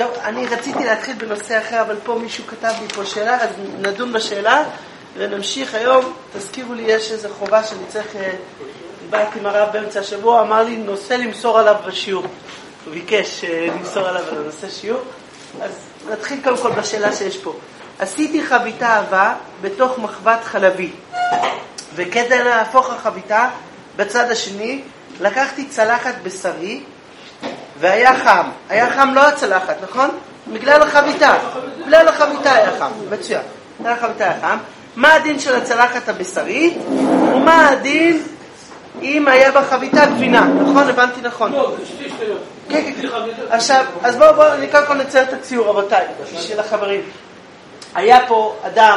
טוב, אני רציתי להתחיל בנושא אחר, אבל פה מישהו כתב לי פה שאלה, אז נדון בשאלה ונמשיך היום. תזכירו לי, יש איזו חובה שאני צריך, דיברתי עם הרב באמצע השבוע, אמר לי נושא למסור עליו בשיעור. הוא ביקש למסור עליו על הנושא שיעור. אז נתחיל קודם כל בשאלה שיש פה. עשיתי חביתה עבה בתוך מחבת חלבי, וכדי להפוך החביתה בצד השני, לקחתי צלחת בשרי, והיה חם. היה חם לא הצלחת, נכון? בגלל החביתה. בגלל החביתה היה חם. מצוין. בגלל החביתה היה חם. מה הדין של הצלחת הבשרית? ומה הדין אם היה בחביתה גבינה? נכון? הבנתי נכון. לא, זה שתי שטויות. כן, כן. עכשיו, אז בואו ניקח כאן נצייר את הציור, רבותיי, של החברים. היה פה אדם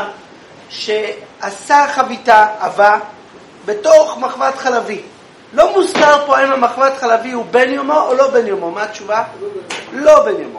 שעשה חביתה עבה בתוך מחבת חלבי. לא מוזכר פה אם המחבת חלבי הוא בן יומו או לא בן יומו. מה התשובה? לא בן יומו.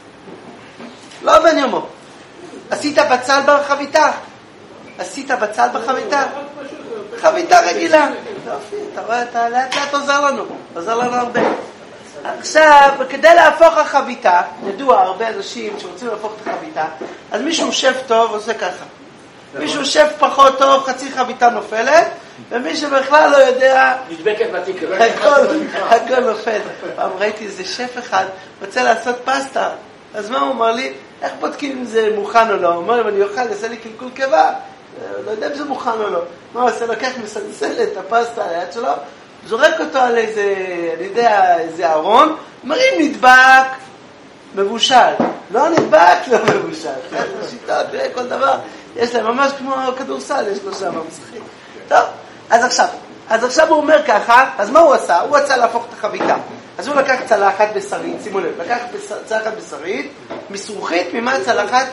לא בן יומו. עשית בצל בחביתה? עשית בצל בחביתה? חביתה רגילה. אתה רואה, אתה לאט לאט עוזר לנו. עוזר לנו הרבה. עכשיו, כדי להפוך החביתה, ידוע הרבה אנשים שרוצים להפוך את החביתה, אז מישהו שף טוב עושה ככה. מישהו שף פחות טוב, חצי חביתה נופלת, ומי שבכלל לא יודע, נדבקת בתקרה. הכל נופל. פעם ראיתי איזה שף אחד, רוצה לעשות פסטה, אז מה הוא אומר לי? איך בודקים אם זה מוכן או לא? הוא אומר לי, אני אוכל, יעשה לי קלקול קיבה, לא יודע אם זה מוכן או לא. מה הוא עושה? לוקח מסלסל את הפסטה על היד שלו, זורק אותו על איזה, אני יודע, איזה ארון, מרים נדבק, מבושל. לא נדבק, לא מבושל. שיטות, כל דבר. יש להם ממש כמו כדורסל, יש לו שם משחק. טוב, אז עכשיו הוא אומר ככה, אז מה הוא עשה? הוא רצה להפוך את החביתה. אז הוא לקח צלחת בשרית, שימו לב, לקח צלחת בשרית, מסרוכית, ממה צלחת?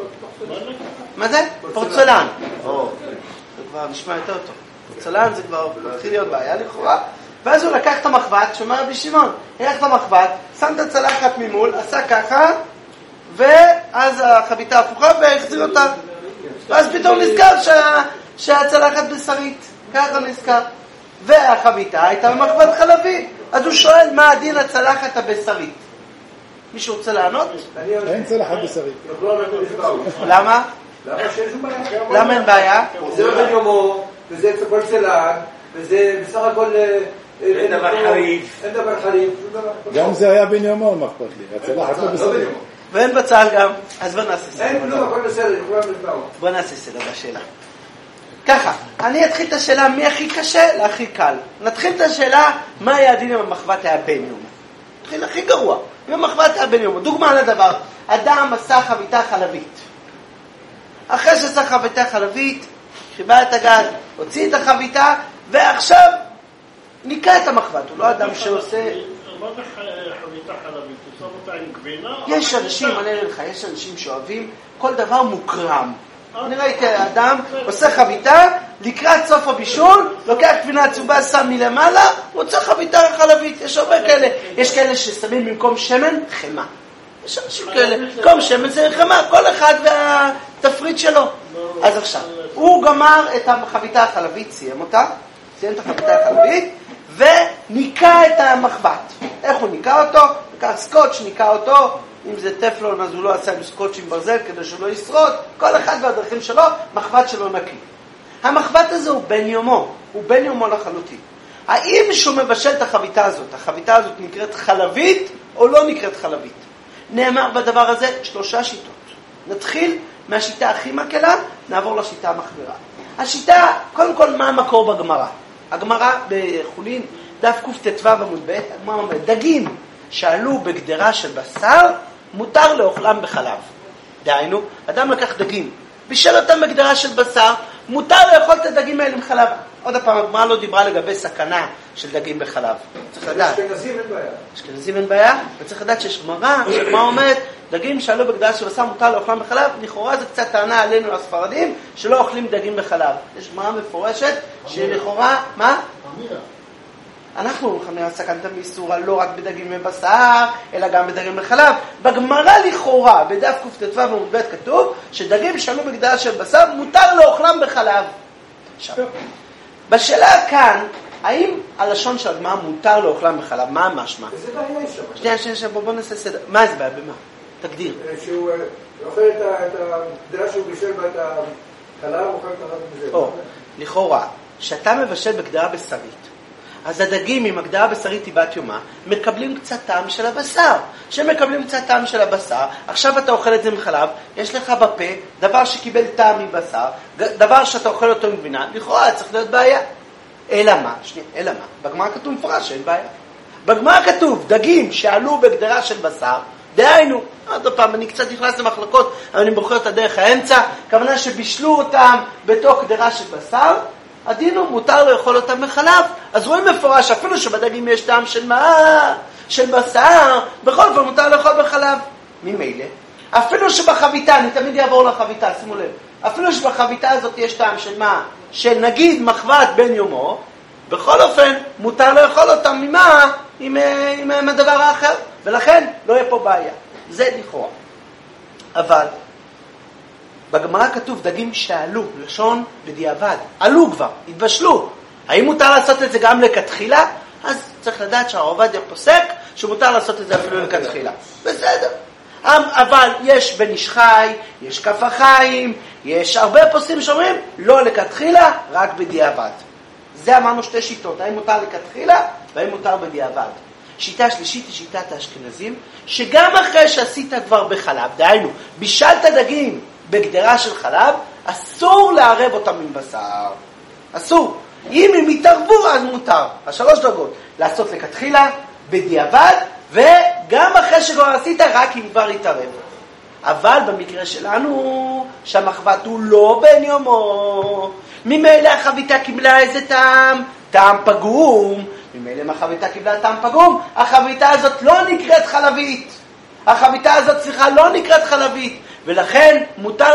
מה זה? פורצלן. זה כבר נשמע יותר טוב. פורצלן זה כבר התחיל להיות בעיה לכאורה. ואז הוא לקח את המחבת, שומע רבי שמעון, לקח את המחבת, שם את הצלחת ממול, עשה ככה, ואז החביתה הפוכה והחזיר אותה. ואז פתאום נזכר שהצלחת בשרית. ככה נזכר. והחביתה הייתה במחבת חלבי. אז הוא שואל מה הדין הצלחת הבשרית. מישהו רוצה לענות? אין צלחת בשרית. למה? למה אין בעיה? זה לא בן יומו, וזה כל צלחת, וזה בסך הכל אין דבר חריף. אין דבר חריף. גם זה היה בן יומו, מה אכפת לי? הצלחת לא בשרית. ואין בצל גם. אז בוא נעשה סדר. אין כלום, הכל בסדר, כולם נשמעו. בוא נעשה סדר בשאלה. ככה, אני אתחיל את השאלה מי הכי קשה להכי קל. נתחיל את השאלה מה היה הדין אם המחבת היה בן יומו. נתחיל הכי גרוע. אם המחבת היה בן יומו. דוגמה לדבר. אדם עשה חביתה חלבית. אחרי שעשה חביתה חלבית, חיבה את הגז, הוציא את החביתה, ועכשיו ניקה את המחבת. הוא לא אדם שעושה... מה זה חביתה חלבית? הוא שם אותה עם גבינה? יש אנשים, אני אראה לך, יש אנשים שאוהבים כל דבר מוקרם. אני ראיתי אדם עושה חביתה, לקראת סוף הבישול, לוקח גבינה צהובה, שם מלמעלה, הוא עושה חביתה חלבית. יש הרבה כאלה. יש כאלה ששמים במקום שמן, חמה. יש אנשים כאלה. במקום שמן זה חמה, כל אחד והתפריט שלו. אז עכשיו, הוא גמר את החביתה החלבית, סיים אותה, סיים את החביתה החלבית, וניקה את המחבת. איך הוא ניקה אותו? לקח סקוץ', ניקה אותו. אם זה טפלון, אז הוא לא עשה עם סקוץ' עם ברזל כדי שהוא לא ישרוד. כל אחד והדרכים שלו, מחבת שלו נקי. המחבת הזה הוא בן יומו. הוא בן יומו לחלוטין. האם שהוא מבשל את החביתה הזאת, החביתה הזאת נקראת חלבית או לא נקראת חלבית? נאמר בדבר הזה 3 שיטות. נתחיל מהשיטה הכי מקלה, נעבור לשיטה המחמירה. השיטה, קודם כל, מה המקור בגמרא? הגמרא בחולין, דף קט"ו עמוד ב', הגמרא אומרת, דגים שעלו בגדרה של בשר, מותר לאוכלם בחלב. דהיינו, אדם לקח דגים, בישל אותם בגדרה של בשר, מותר לאכול את הדגים האלה עם חלב. עוד הפעם, הגמרא לא דיברה לגבי סכנה של דגים בחלב. צריך לדעת. אשכנזים אין בעיה. אשכנזים אין בעיה, וצריך לדעת שיש גמרא, שהגמרא אומרת, דגים שעלו בגדרה של בשר מותר לאוכלם בחלב, לכאורה זה קצת טענה עלינו הספרדים, שלא אוכלים דגים בחלב. יש גמרא מפורשת, שלכאורה, מה? אנחנו חמיה סכנתם מאיסורה לא רק בדגים מבשר, אלא גם בדגים בחלב. בגמרא לכאורה, בדף קט"ו עמוד ב' כתוב, שדגים שעלו בגדרה של בשר, מותר לאוכלם בחלב. עכשיו, בשאלה כאן, האם הלשון של הגמרא מותר לאוכלם בחלב? מה המשמע? איזה בעיה יש שם? שנייה, בוא נעשה סדר. מה זה בעיה? במה? תגדיר. שהוא אוכל את הגדרה שהוא בישל בה את החלב, הוא אוכל את החלב מזה. או, לכאורה, שאתה מבשל בגדרה בשרית, אז הדגים עם הגדרה בשרית היא בת יומה, מקבלים קצת טעם של הבשר. שמקבלים קצת טעם של הבשר, עכשיו אתה אוכל את זה מחלב, יש לך בפה דבר שקיבל טעם מבשר, דבר שאתה אוכל אותו מגבינה, לכאורה צריך להיות בעיה. אלא מה? בגמרא כתוב מפורש שאין בעיה. בגמרא כתוב דגים שעלו בגדרה של בשר, דהיינו, עוד פעם, אני קצת נכנס למחלקות, אבל אני בוחר את הדרך האמצע, כוונה שבישלו אותם בתוך גדרה של בשר, הדינו מותר לאכול אותם מחלב. אז רואים מפורש, אפילו שבדגים יש טעם של מה? של בשר, בכל פעם מותר לאכול בחלב. ממילא, אפילו שבחביתה, אני תמיד אעבור לחביתה, שימו לב, אפילו שבחביתה הזאת יש טעם של מה? של נגיד מחבת בן יומו, בכל אופן מותר לאכול אותם ממה? עם הדבר האחר, ולכן לא יהיה פה בעיה. זה לכאורה. אבל בגמרא כתוב דגים שעלו, לשון בדיעבד, עלו כבר, התבשלו. האם מותר לעשות את זה גם לכתחילה? אז צריך לדעת שהרב עובדיה פוסק שמותר לעשות את זה אפילו לכתחילה. בסדר. אבל יש בן איש חי, יש כף החיים, יש הרבה פוסקים שאומרים לא לכתחילה, רק בדיעבד. זה אמרנו שתי שיטות, האם מותר לכתחילה והאם מותר בדיעבד. שיטה שלישית היא שיטת האשכנזים, שגם אחרי שעשית כבר בחלב, דהיינו, בישלת דגים בגדרה של חלב, אסור לערב אותם עם בשר. אסור. אם הם יתערבו, אז מותר. השלוש דרגות. לעשות לכתחילה, בדיעבד, וגם אחרי שכבר עשית, רק אם כבר יתערב. אבל במקרה שלנו, שהמחבת הוא לא בן יומו. ממילא החביתה קיבלה איזה טעם? טעם פגום. ממילא אם החביתה קיבלה טעם פגום, החביתה הזאת לא נקראת חלבית. החביתה הזאת, לא נקראת חלבית. ולכן מותר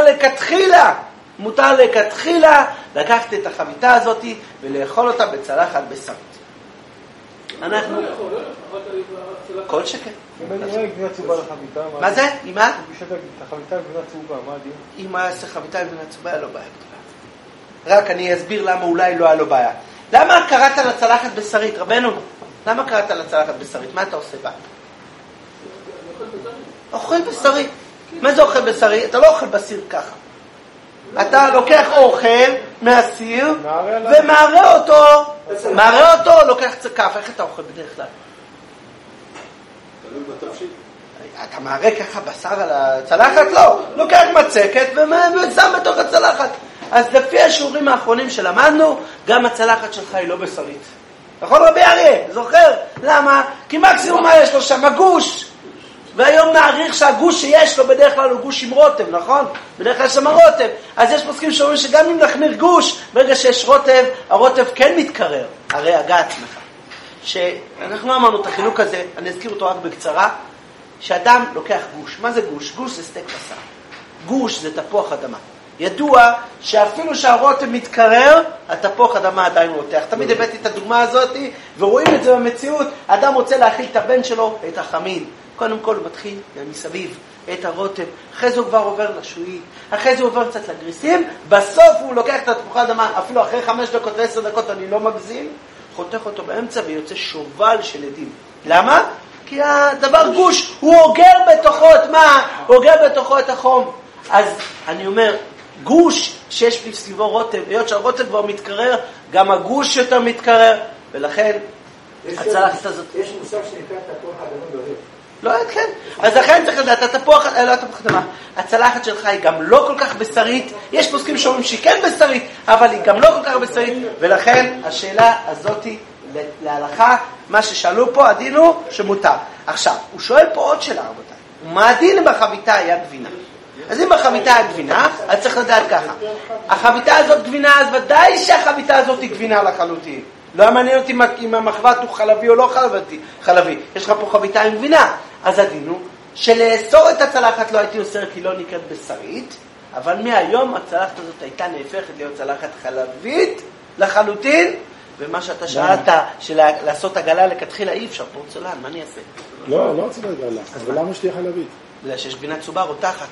לכתחילה לקחת את החביתה הזאת ולאכול אותה בצלחת בשרית. אנחנו כל שכן. אם אני רואה גבינה צהובה לחביתה, מה זה? עם מה? בשביל את החביתה גבינה צהובה, מה הדיון? אם היה עושה חביתה גבינה צהובה, היה לו בעיה גדולה. רק אני אסביר למה אולי לא היה לו בעיה. למה קראת לצלחת בשרית, רבנו? למה קראת לצלחת בשרית? מה אתה עושה בה? אוכל בשרית. מה זה אוכל בשרי? אתה לא אוכל בסיר ככה. אתה לוקח אוכל מהסיר ומערה אותו, לוקח כף. איך אתה אוכל בדרך כלל? אתה מערה ככה בשר על הצלחת? לא. לוקח מצקת ושם בתוך הצלחת. אז לפי השיעורים האחרונים שלמדנו, גם הצלחת שלך היא לא בשרית. נכון רבי אריה? זוכר? למה? כי מקסימום מה יש לו שם? הגוש. והיום נעריך שהגוש שיש לו בדרך כלל הוא גוש עם רוטב, נכון? בדרך כלל שם הרוטב. אז יש פוסקים שאומרים שגם אם נחמיר גוש, ברגע שיש רוטב, הרוטב כן מתקרר. הרי הגע עצמך. שאנחנו אמרנו את החילוק הזה, אני אזכיר אותו רק בקצרה, שאדם לוקח גוש. מה זה גוש? גוש זה סטייק בשר. גוש זה תפוח אדמה. ידוע שאפילו שהרוטב מתקרר, התפוח אדמה עדיין רותח. תמיד הבאתי את הדוגמה הזאת, ורואים את זה במציאות. אדם רוצה להאכיל את הבן שלו, את החמין. קודם כל הוא מתחיל מסביב את הרוטב, אחרי זה הוא כבר עובר לשועית, אחרי זה הוא עובר קצת לגריסים, בסוף הוא לוקח את התפוחי אדמה, אפילו אחרי 5 דקות ו10 דקות, אני לא מגזים, חותך אותו באמצע ויוצא שובל של עדים. למה? כי הדבר גוש, הוא אוגר בתוכו את מה? הוא אוגר בתוכו את החום. אז אני אומר, גוש שיש סביבו רוטב, היות שהרוטב כבר מתקרר, גם הגוש יותר מתקרר, ולכן הצלחת הזאת... יש מושג שנקרא תפוח אדמה דולף. לא, כן. אז לכן צריך לדעת, התפוח אדמה, הצלחת שלך היא גם לא כל כך בשרית, יש פוסקים שאומרים שהיא כן בשרית, אבל היא גם לא כל כך בשרית, ולכן השאלה הזאת להלכה, מה ששאלו פה, הדין הוא שמותר. עכשיו, הוא שואל פה עוד שאלה, רבותיי. מה הדין אם החביתה היה גבינה? אז אם החביתה היה גבינה, אז צריך לדעת ככה. החביתה הזאת גבינה, אז ודאי שהחביתה הזאת היא גבינה לחלוטין. לא מעניין אותי אם המחבת הוא חלבי או לא חלבי. יש לך פה חביתה עם גבינה. אז הדין הוא שלאסור את הצלחת לא הייתי אוסר כי לא נקראת בשרית, אבל מהיום הצלחת הזאת הייתה נהפכת להיות צלחת חלבית לחלוטין, ומה שאתה שאלת, לעשות עגלה לכתחילה אי אפשר, פורצלן, מה אני אעשה? לא רוצה עגלה, אבל למה שתהיה חלבית? בגלל שיש גבינה צהובה רותחת.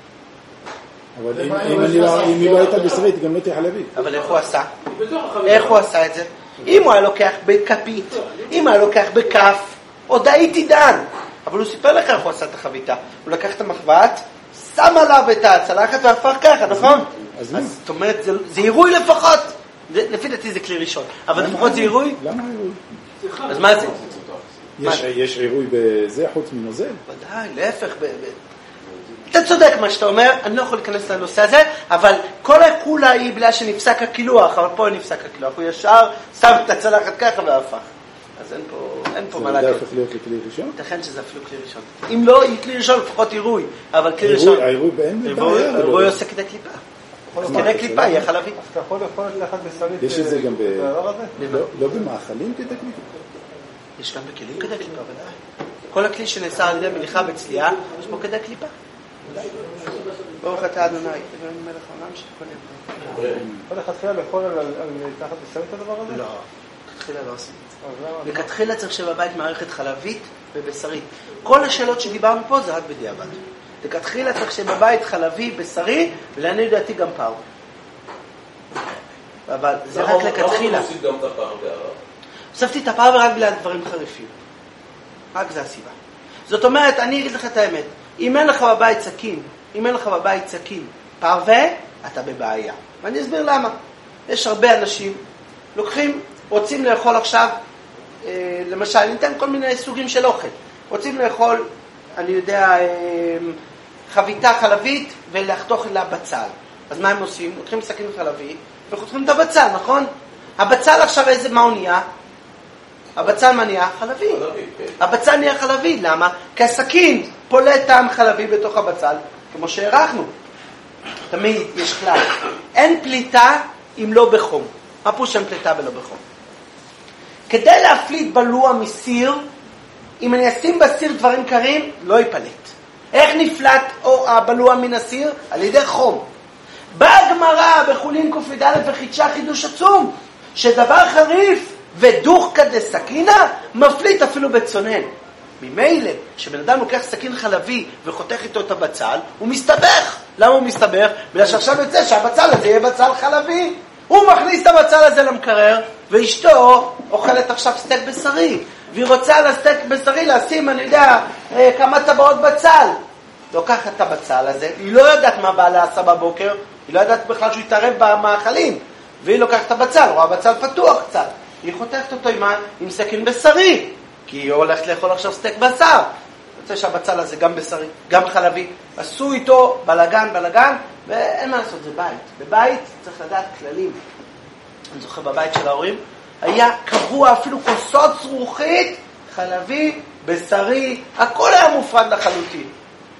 אבל אם היא לא הייתה בשרית, היא גם לא תהיה חלבית. אבל איך הוא עשה? איך הוא עשה את זה? אם הוא היה לוקח בכפית, אם הוא היה לוקח בכף, עוד הייתי דן. אבל הוא סיפר לך איך הוא עשה את החביתה. הוא לקח את המחבת, שם עליו את הצלחת והפך ככה, נכון? אז זאת אומרת, זה עירוי לפחות. לפי דעתי זה כלי ראשון. אבל לפחות זה עירוי? למה עירוי? אז מה זה? יש עירוי בזה חוץ מנוזל? ודאי, להפך. אתה צודק מה שאתה אומר, אני לא יכול להיכנס לנושא הזה, אבל כל הכולה היא בגלל שנפסק הקילוח, אבל פה נפסק הקילוח. הוא ישר שם את הצלחת ככה והפך. אז אין פה מה להגיד. זה הופך להיות לכלי ראשון? ייתכן שזה אפילו כלי ראשון. אם לא, היא כלי ראשון, לפחות עירוי. אבל כלי ראשון... העירוי באין בעיה. עירוי עושה כדי קליפה. כדי קליפה, יהיה חלבי. אז אתה יכול ללכת בשרית... יש את זה גם בדבר הזה? לא במאכלים כדי קליפה? יש גם בכלים כדי קליפה, ודאי. כל הכלי שנעשה על ידי מליחה בצלייה, יש בו כדי קליפה. ברוך אתה אדוני, תגן מלך העולם שכל יבוא. כל אחד תחילה לאכול על תחת בשרית הדבר הזה? לא, כתחילה לא עושים. וכתחילה צריך שבבית מערכת חלבית ובשרית. כל השאלות שדיברנו פה זה רק בדיעבד. וכתחילה צריך שבבית חלבי, בשרי, ולעניות דעתי גם פר. אבל זה רק לכתחילה. למה מוסיף גם את הפר בערב? הוספתי את הפר רק בגלל דברים חריפים. רק זה הסיבה. זאת אומרת, אני אגיד לך את האמת. אם אין לך בבית סכין, פרווה, אתה בבעיה. ואני אסביר למה. יש הרבה אנשים, רוצים לאכול עכשיו, למשל, ניתן כל מיני סוגים של אוכל. רוצים לאכול, אני יודע, חביתה חלבית ולחתוך לה בצל. אז מה הם עושים? לוקחים סכין חלבי וחותכים את הבצל, נכון? הבצל עכשיו מה הוא נהיה? הבצל מה נהיה? חלבי. הבצל נהיה חלבי, למה? כי הסכין פולט טעם חלבי בתוך הבצל, כמו שהערכנו. תמיד יש כלל. אין פליטה אם לא בחום. מה פירוש אין פליטה ולא בחום? כדי להפליט בלוע מסיר, אם אני אשים בסיר דברים קרים, לא ייפלט. איך נפלט הבלוע מן הסיר? על ידי חום. באה הגמרא בחולין ק"ד וחידשה חידוש עצום, שדבר חריף ודוך כדי סכינה מפליט אפילו בצונן. ממילא, כשבן אדם לוקח סכין חלבי וחותך איתו את הבצל, הוא מסתבך. למה הוא מסתבך? בגלל שעכשיו יוצא שהבצל הזה יהיה בצל חלבי. הוא מכניס את הבצל הזה למקרר, ואשתו אוכלת עכשיו סטייק בשרי. והיא רוצה על הסטייק בשרי לשים, אני יודע, כמה טבעות בצל. לוקחת את הבצל הזה, היא לא יודעת מה בעלה עשה בבוקר, היא לא יודעת בכלל שהוא יתערב במאכלים. והיא לוקחת את הבצל, רואה בצל פתוח קצת. היא חותכת אותו עם סכין בשרי, כי היא הולכת לאכול עכשיו סטייק בשר. רוצה שהבצל הזה גם בשרי, גם חלבי. עשו איתו בלגן, ואין מה לעשות, זה בית. בבית צריך לדעת כללים. אני זוכר בבית של ההורים, היה קבוע אפילו כוסות זרוחית, חלבי, בשרי, הכל היה מופרד לחלוטין.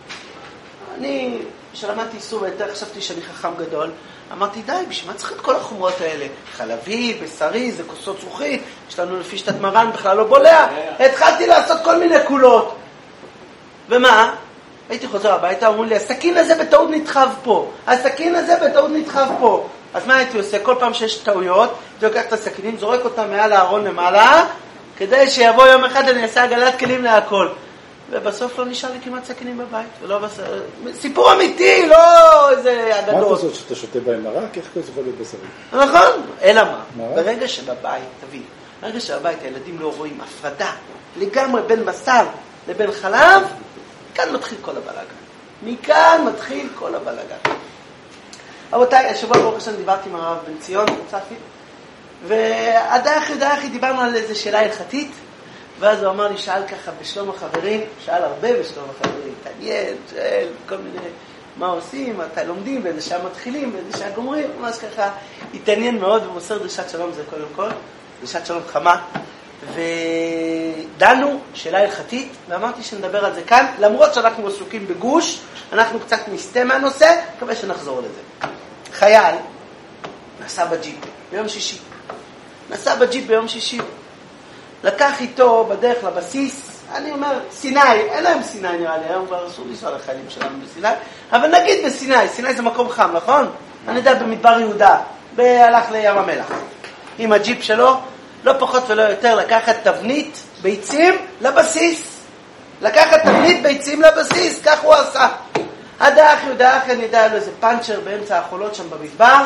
אני, כשלמדתי איסור ויתר, חשבתי שאני חכם גדול, אמרתי, די, בשביל מה צריך את כל החומרות האלה? חלבי, בשרי, זה כוסות זרוחית, יש לנו לפי שתת מרן, בכלל לא בולע. התחלתי לעשות כל מיני קולות. ומה? הייתי חוזר הביתה, אמרו לי, הסכין הזה בטעות נדחב פה. הסכין הזה בטעות נדחב פה. אז מה הייתי עושה? כל פעם שיש טעויות, הייתי לוקח את הסכינים, זורק אותם מעל הארון למעלה, כדי שיבוא יום אחד אני אעשה עגלת כלים להכל. ובסוף לא נשאר לי כמעט סכינים בבית. סיפור אמיתי, לא איזה אגדות. מה אתה עושה שאתה שותה בהם מרק? איך כל זה יכול להיות בשרי? נכון, אלא מה? ברגע שבבית, תבין, ברגע שבבית הילדים לא רואים הפרדה לגמרי בין בשר לבין חלב, מכאן מתחיל כל הבלגן. רבותיי, השבוע ברוך השם דיברתי עם הרב בן ציון, צפי, והדחי דיברנו על איזו שאלה הלכתית, ואז הוא אמר לי, שאל ככה בשלום החברים, שאל הרבה בשלום החברים, תעניין, שאל כל מיני, מה עושים, מתי לומדים, באיזה שעה מתחילים, באיזה שעה גומרים, ממש ככה, התעניין מאוד, ומוסר דרישת שלום זה קודם כל, דרישת שלום חמה, ודנו שאלה הלכתית, ואמרתי שנדבר על זה כאן, למרות שאנחנו עסוקים בגוש, אנחנו קצת נסתה מהנושא, מקווה שנחזור לזה. חייל נסע בג'יפ ביום שישי, לקח איתו בדרך לבסיס, אני אומר, סיני, אין להם סיני נראה לי, היום כבר אסור לנסוע לחיילים שלנו בסיני, אבל נגיד בסיני, סיני זה מקום חם, נכון? אני יודע, במדבר יהודה, הלך לים המלח, עם הג'יפ שלו, לא פחות ולא יותר, לקחת תבנית ביצים לבסיס, כך הוא עשה. הדאח, אני יודע, לו איזה פנצ'ר באמצע החולות שם במדבר,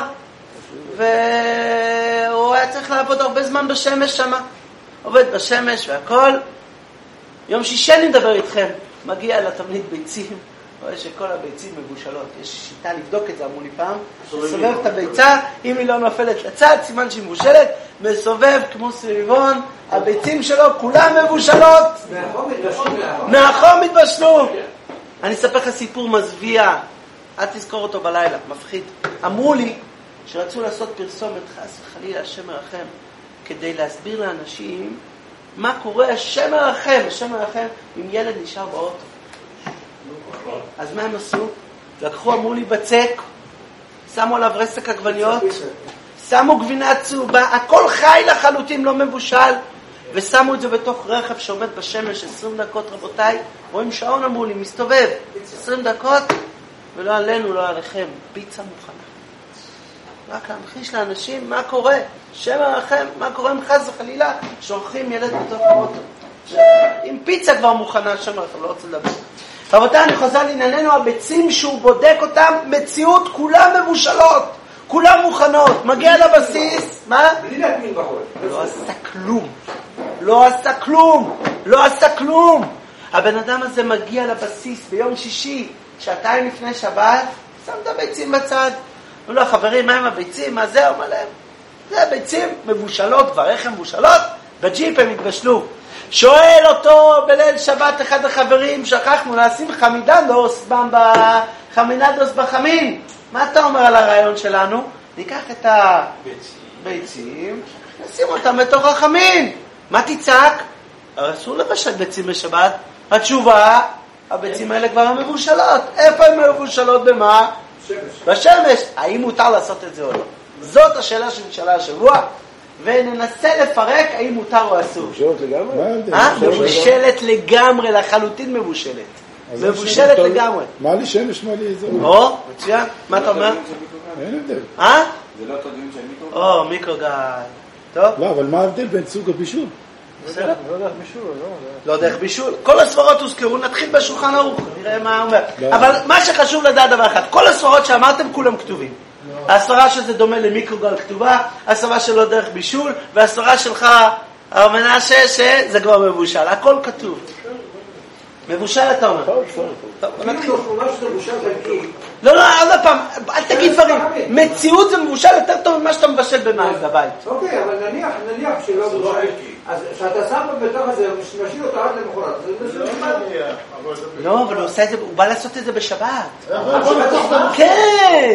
והוא היה צריך לעבוד הרבה זמן בשמש שם, עובד בשמש והכל, יום שישי אני מדבר איתכם. מגיע לתבנית ביצים, רואה שכל הביצים מבושלות. יש שיטה לבדוק את זה, אמרו לי פעם. מסובב את הביצה, אם היא לא נופלת לצד, סימן שהיא מבושלת. מסובב כמו סביבון, הביצים שלו כולן מבושלות. מהחום מתבשלו. אני אספר לך סיפור מזוויע. אל תזכור אותו בלילה, מפחיד. אמרו לי שרצו לעשות פרסומת, חס וחלילה, השם מרחם, כדי להסביר לאנשים מה קורה, השם מרחם, אם ילד נשאר באוטו. אז מה הם עשו? לקחו, אמרו לי בצק, שמו עליו רסק עגבניות, שמו גבינה צהובה, הכל חי לחלוטין, לא מבושל, ושמו את זה בתוך רכב שעומד בשמש 20 דקות, רבותיי. רואים שעון, אמרו לי, מסתובב 20 דקות, ולא עלינו, לא עליכם, פיצה מוכנה. רק להמחיש לאנשים מה קורה, שם מרחם, מה קורה אם חס וחלילה שולחים ילד בתוך האוטו. עם פיצה כבר מוכנה, שם מרחם, לא רוצה לדבר. רבותיי, אני חוזר לענייננו, הביצים שהוא בודק אותם, מציאות, כולם מבושלות, כולם מוכנות, מגיע לבסיס, מה? בלי להטמין בחול. לא עשה כלום. הבן אדם הזה מגיע לבסיס ביום שישי, שעתיים לפני שבת, שם את הביצים בצד. אמרו לו, חברים, מה עם הביצים? מה זה? אומר להם, זה ביצים מבושלות, כבר איך הן מבושלות? בג'יפ הם התבשלו. שואל אותו בליל שבת אחד החברים, שכחנו לשים חמידנדוס בחמין. מה אתה אומר על הרעיון שלנו? ניקח את הביצים, נשים אותם בתוך החמין. מה תצעק? אסור לבשל ביצים בשבת. התשובה, הביצים האלה כבר מבושלות. איפה הן מבושלות? במה? בשמש. האם מותר לעשות את זה או לא? זאת השאלה שנשאלה השבוע, וננסה לפרק האם מותר או אסור. מבושלת לגמרי? מבושלת לגמרי, לחלוטין מבושלת. מבושלת לגמרי. מה לי שמש, מה לי זה? או, מצוין. מה אתה אומר? אין הבדל. זה לא אותו דיון של מיקרו? או, מיקרוגל. טוב? לא, אבל מה ההבדל בין סוג הבישול? בסדר? לא דרך בישול, לא דרך בישול. כל הספרות הוזכרו, נתחיל בשולחן ערוך, נראה מה אומר. אבל מה שחשוב לדעת דבר אחד, כל הספרות שאמרתם כולם כתובים. הספרה שזה דומה למיקרוגל כתובה, הספרה שלו דרך בישול, והספרה שלך, הרב מנשה, שזה כבר מבושל. הכל כתוב. מבושל אתה אומר. טוב, נתחיל. לא, עוד פעם, אל תגיד דברים. מציאות זה מבושל יותר טוב ממה שאתה מבשל במים בבית. אוקיי, אבל נניח שלא מבושל. אז שאתה שם בתוך הזה, משאיר אותו עד למחרת. לא, אבל הוא עושה את זה, הוא בא לעשות את זה בשבת. כן.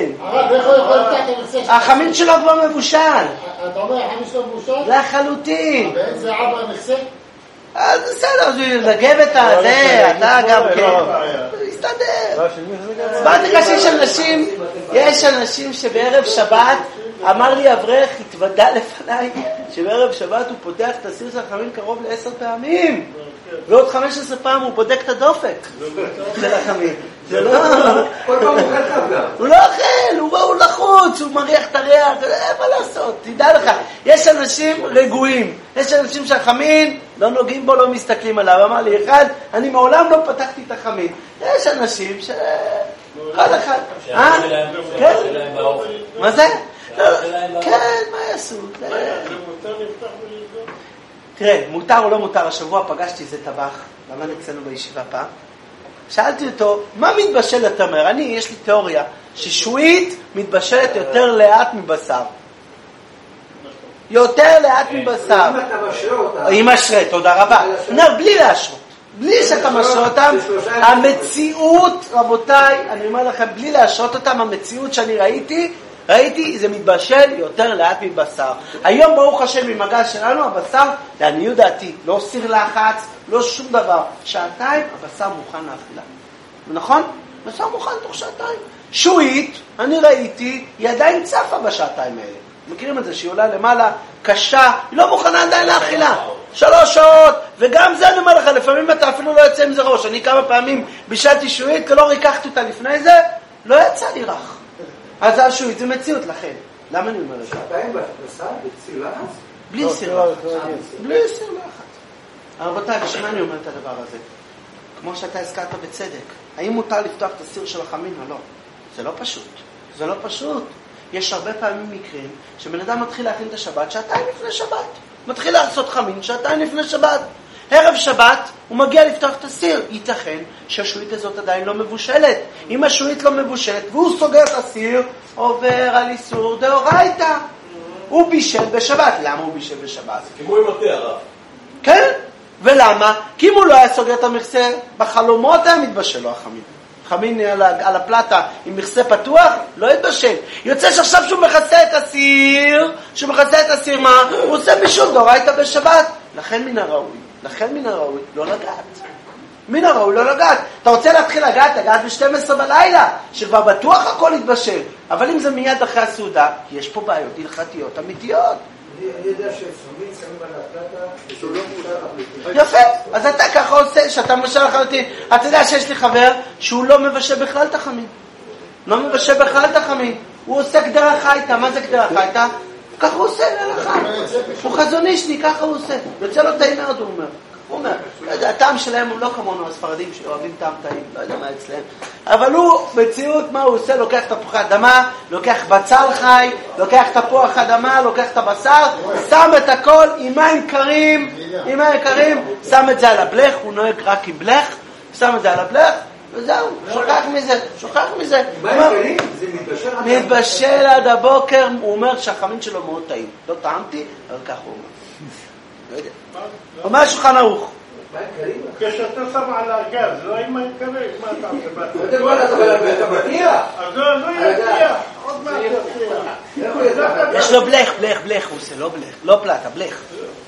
החמין שלו כבר מבושל. אתה אומר, החמין שלו מבושל? לחלוטין. ואין זה אבא נחסה? אז בסדר, אז הוא ילגב את הזה, אתה גם כן. הסתדר. הסברתי לך שיש אנשים שבערב שבת, אמר לי אברך, התוודע לפניי, שבערב שבת הוא פותח את הסיר של החמין קרוב ל10 פעמים. ועוד 15 פעם הוא בודק את הדופק של החמין. זה לא... כל פעם הוא אוכל חבלה. הוא לא אוכל, הוא לחוץ, הוא מריח את הריח, אין מה לעשות, תדע לך. יש אנשים רגועים, יש אנשים שהחמין, לא נוגעים בו, לא מסתכלים עליו. אמר לי אחד, אני מעולם לא פתחתי את החמין. יש אנשים ש... אחד אחד. כן? מה זה? כן, מה יעשו? תראה, מותר או לא מותר, השבוע פגשתי איזה טבח, למד אצלנו בישיבה פעם, שאלתי אותו, מה מתבשל יותר מהר? יש לי תיאוריה, ששועית מתבשלת יותר לאט מבשר. יותר לאט מבשר. אם אתה משרה אותה. היא משרה, תודה רבה. בלי להשרות. בלי שאתה משרה אותם, המציאות, רבותיי, אני אומר לכם, בלי להשרות אותם, המציאות שאני ראיתי, זה מתבשל יותר לאט מבשר. היום ברוך השם ממגע שלנו, הבשר, לעניות דעתי, לא סיר לחץ, לא שום דבר. שעתיים, הבשר מוכן לאכילה. נכון? הבשר מוכן תוך שעתיים. שועית, אני ראיתי, היא עדיין צפה בשעתיים האלה. מכירים את זה, שהיא עולה למעלה, קשה, היא לא מוכנה עדיין לאכילה. 3 שעות, וגם זה אני אומר לך, לפעמים אתה אפילו לא יוצא עם זה ראש. אני כמה פעמים בישלתי שועית, כי לא ריקחתי אותה לפני זה, לא יצא לי רך. אז השועית זה מציאות לכן. למה אני אומר את זה? שעתיים בשר בציר לחץ? בלי סיר לחץ. בלי סיר לחץ. רבותיי, בשביל אני אומר את הדבר הזה? כמו שאתה הזכרת בצדק, האם מותר לפתוח את הסיר של החמין או לא? זה לא פשוט. זה לא פשוט. יש הרבה פעמים מקרים שבן אדם מתחיל להכין את השבת שעתיים לפני שבת. מתחיל לעשות חמין שעתיים לפני שבת. ערב שבת הוא מגיע לפתוח את הסיר. ייתכן שהשעועית הזאת עדיין לא מבושלת. אם השעועית לא מבושלת והוא סוגר את הסיר, עובר על איסור דאורייתא. הוא בישל בשבת. למה הוא בישל בשבת? כמו עם הרב. כן? ולמה? כי אם הוא לא היה סוגר את המכסה, בחלומות היה מתבשל לו החמין. חמין על הפלטה עם מכסה פתוח, לא יתבשל. יוצא שעכשיו שהוא מכסה את הסיר, מה? הוא עושה בישול דאורייתא בשבת. לכן מן הראוי לא לגעת. אתה רוצה להתחיל לגעת ב-12 בלילה, שכבר בטוח הכל יתבשל. אבל אם זה מיד אחרי הסעודה, יש פה בעיות הלכתיות אמיתיות. אני יודע שסומים שמים על הפלטה, שהוא לא מותר. יפה, אז אתה ככה עושה, שאתה מבשל לחלוטין. אתה יודע שיש לי חבר שהוא לא מבשל בכלל את החמין. הוא עושה גדרה חייטה. מה זה גדרה חייטה? ככה הוא עושה להלכה. הוא חזונישני, ככה הוא עושה. יוצא לו טעים מאוד, הוא אומר. לא יודע, הטעם שלהם הוא לא כמונו הספרדים שאוהבים טעם טעים, לא יודע מה אצלם. אבל הוא, בציאות, מה הוא עושה? לוקח תפוחי אדמה, לוקח בצל חי, לוקח תפוח אדמה, לוקח את הבשר, שם את הכל עם מים קרים, שם את זה על הבלך, הוא נוהג רק עם בלך, שם את זה על הבלך, וזהו, שוכח מזה. מתבשל עד הבוקר, הוא אומר שהחמין שלו מאוד טעים. לא טעמתי, אבל ככה הוא אומר. לא יודע. אומר שולחן ערוך. כשאתה שם על הגז, לא עם מים קרים, מה אתה עושה? אתה בוא אתה מגיע? אז לא יגיע, עוד מעט יגיע. יש לו בלך, הוא עושה, לא פלטה, בלך.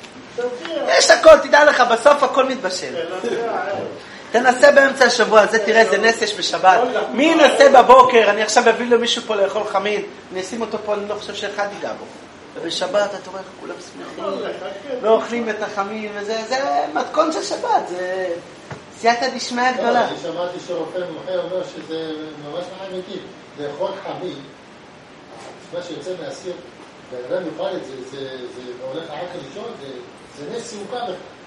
יש הכל, תדע לך, בסוף הכל מתבשל. תנסה באמצע השבוע, זה תראה איזה נס יש בשבת. מי ינסה בבוקר, אני עכשיו אביא לו מישהו פה לאכול חמין, אני אשים אותו פה, אני לא חושב שאחד ייגע בו. ובשבת אתה רואה כולם שמחים, ואוכלים את החמין, וזה מתכון של שבת, זה סייעתא דשמיא גדולה. אני שמעתי שרופא מומחה אומר שזה ממש אמיתי, לאכול חמין, מה שיוצא מהסיר, והאדם יאכל את זה, זה הולך רק לישון, זה נס סיופה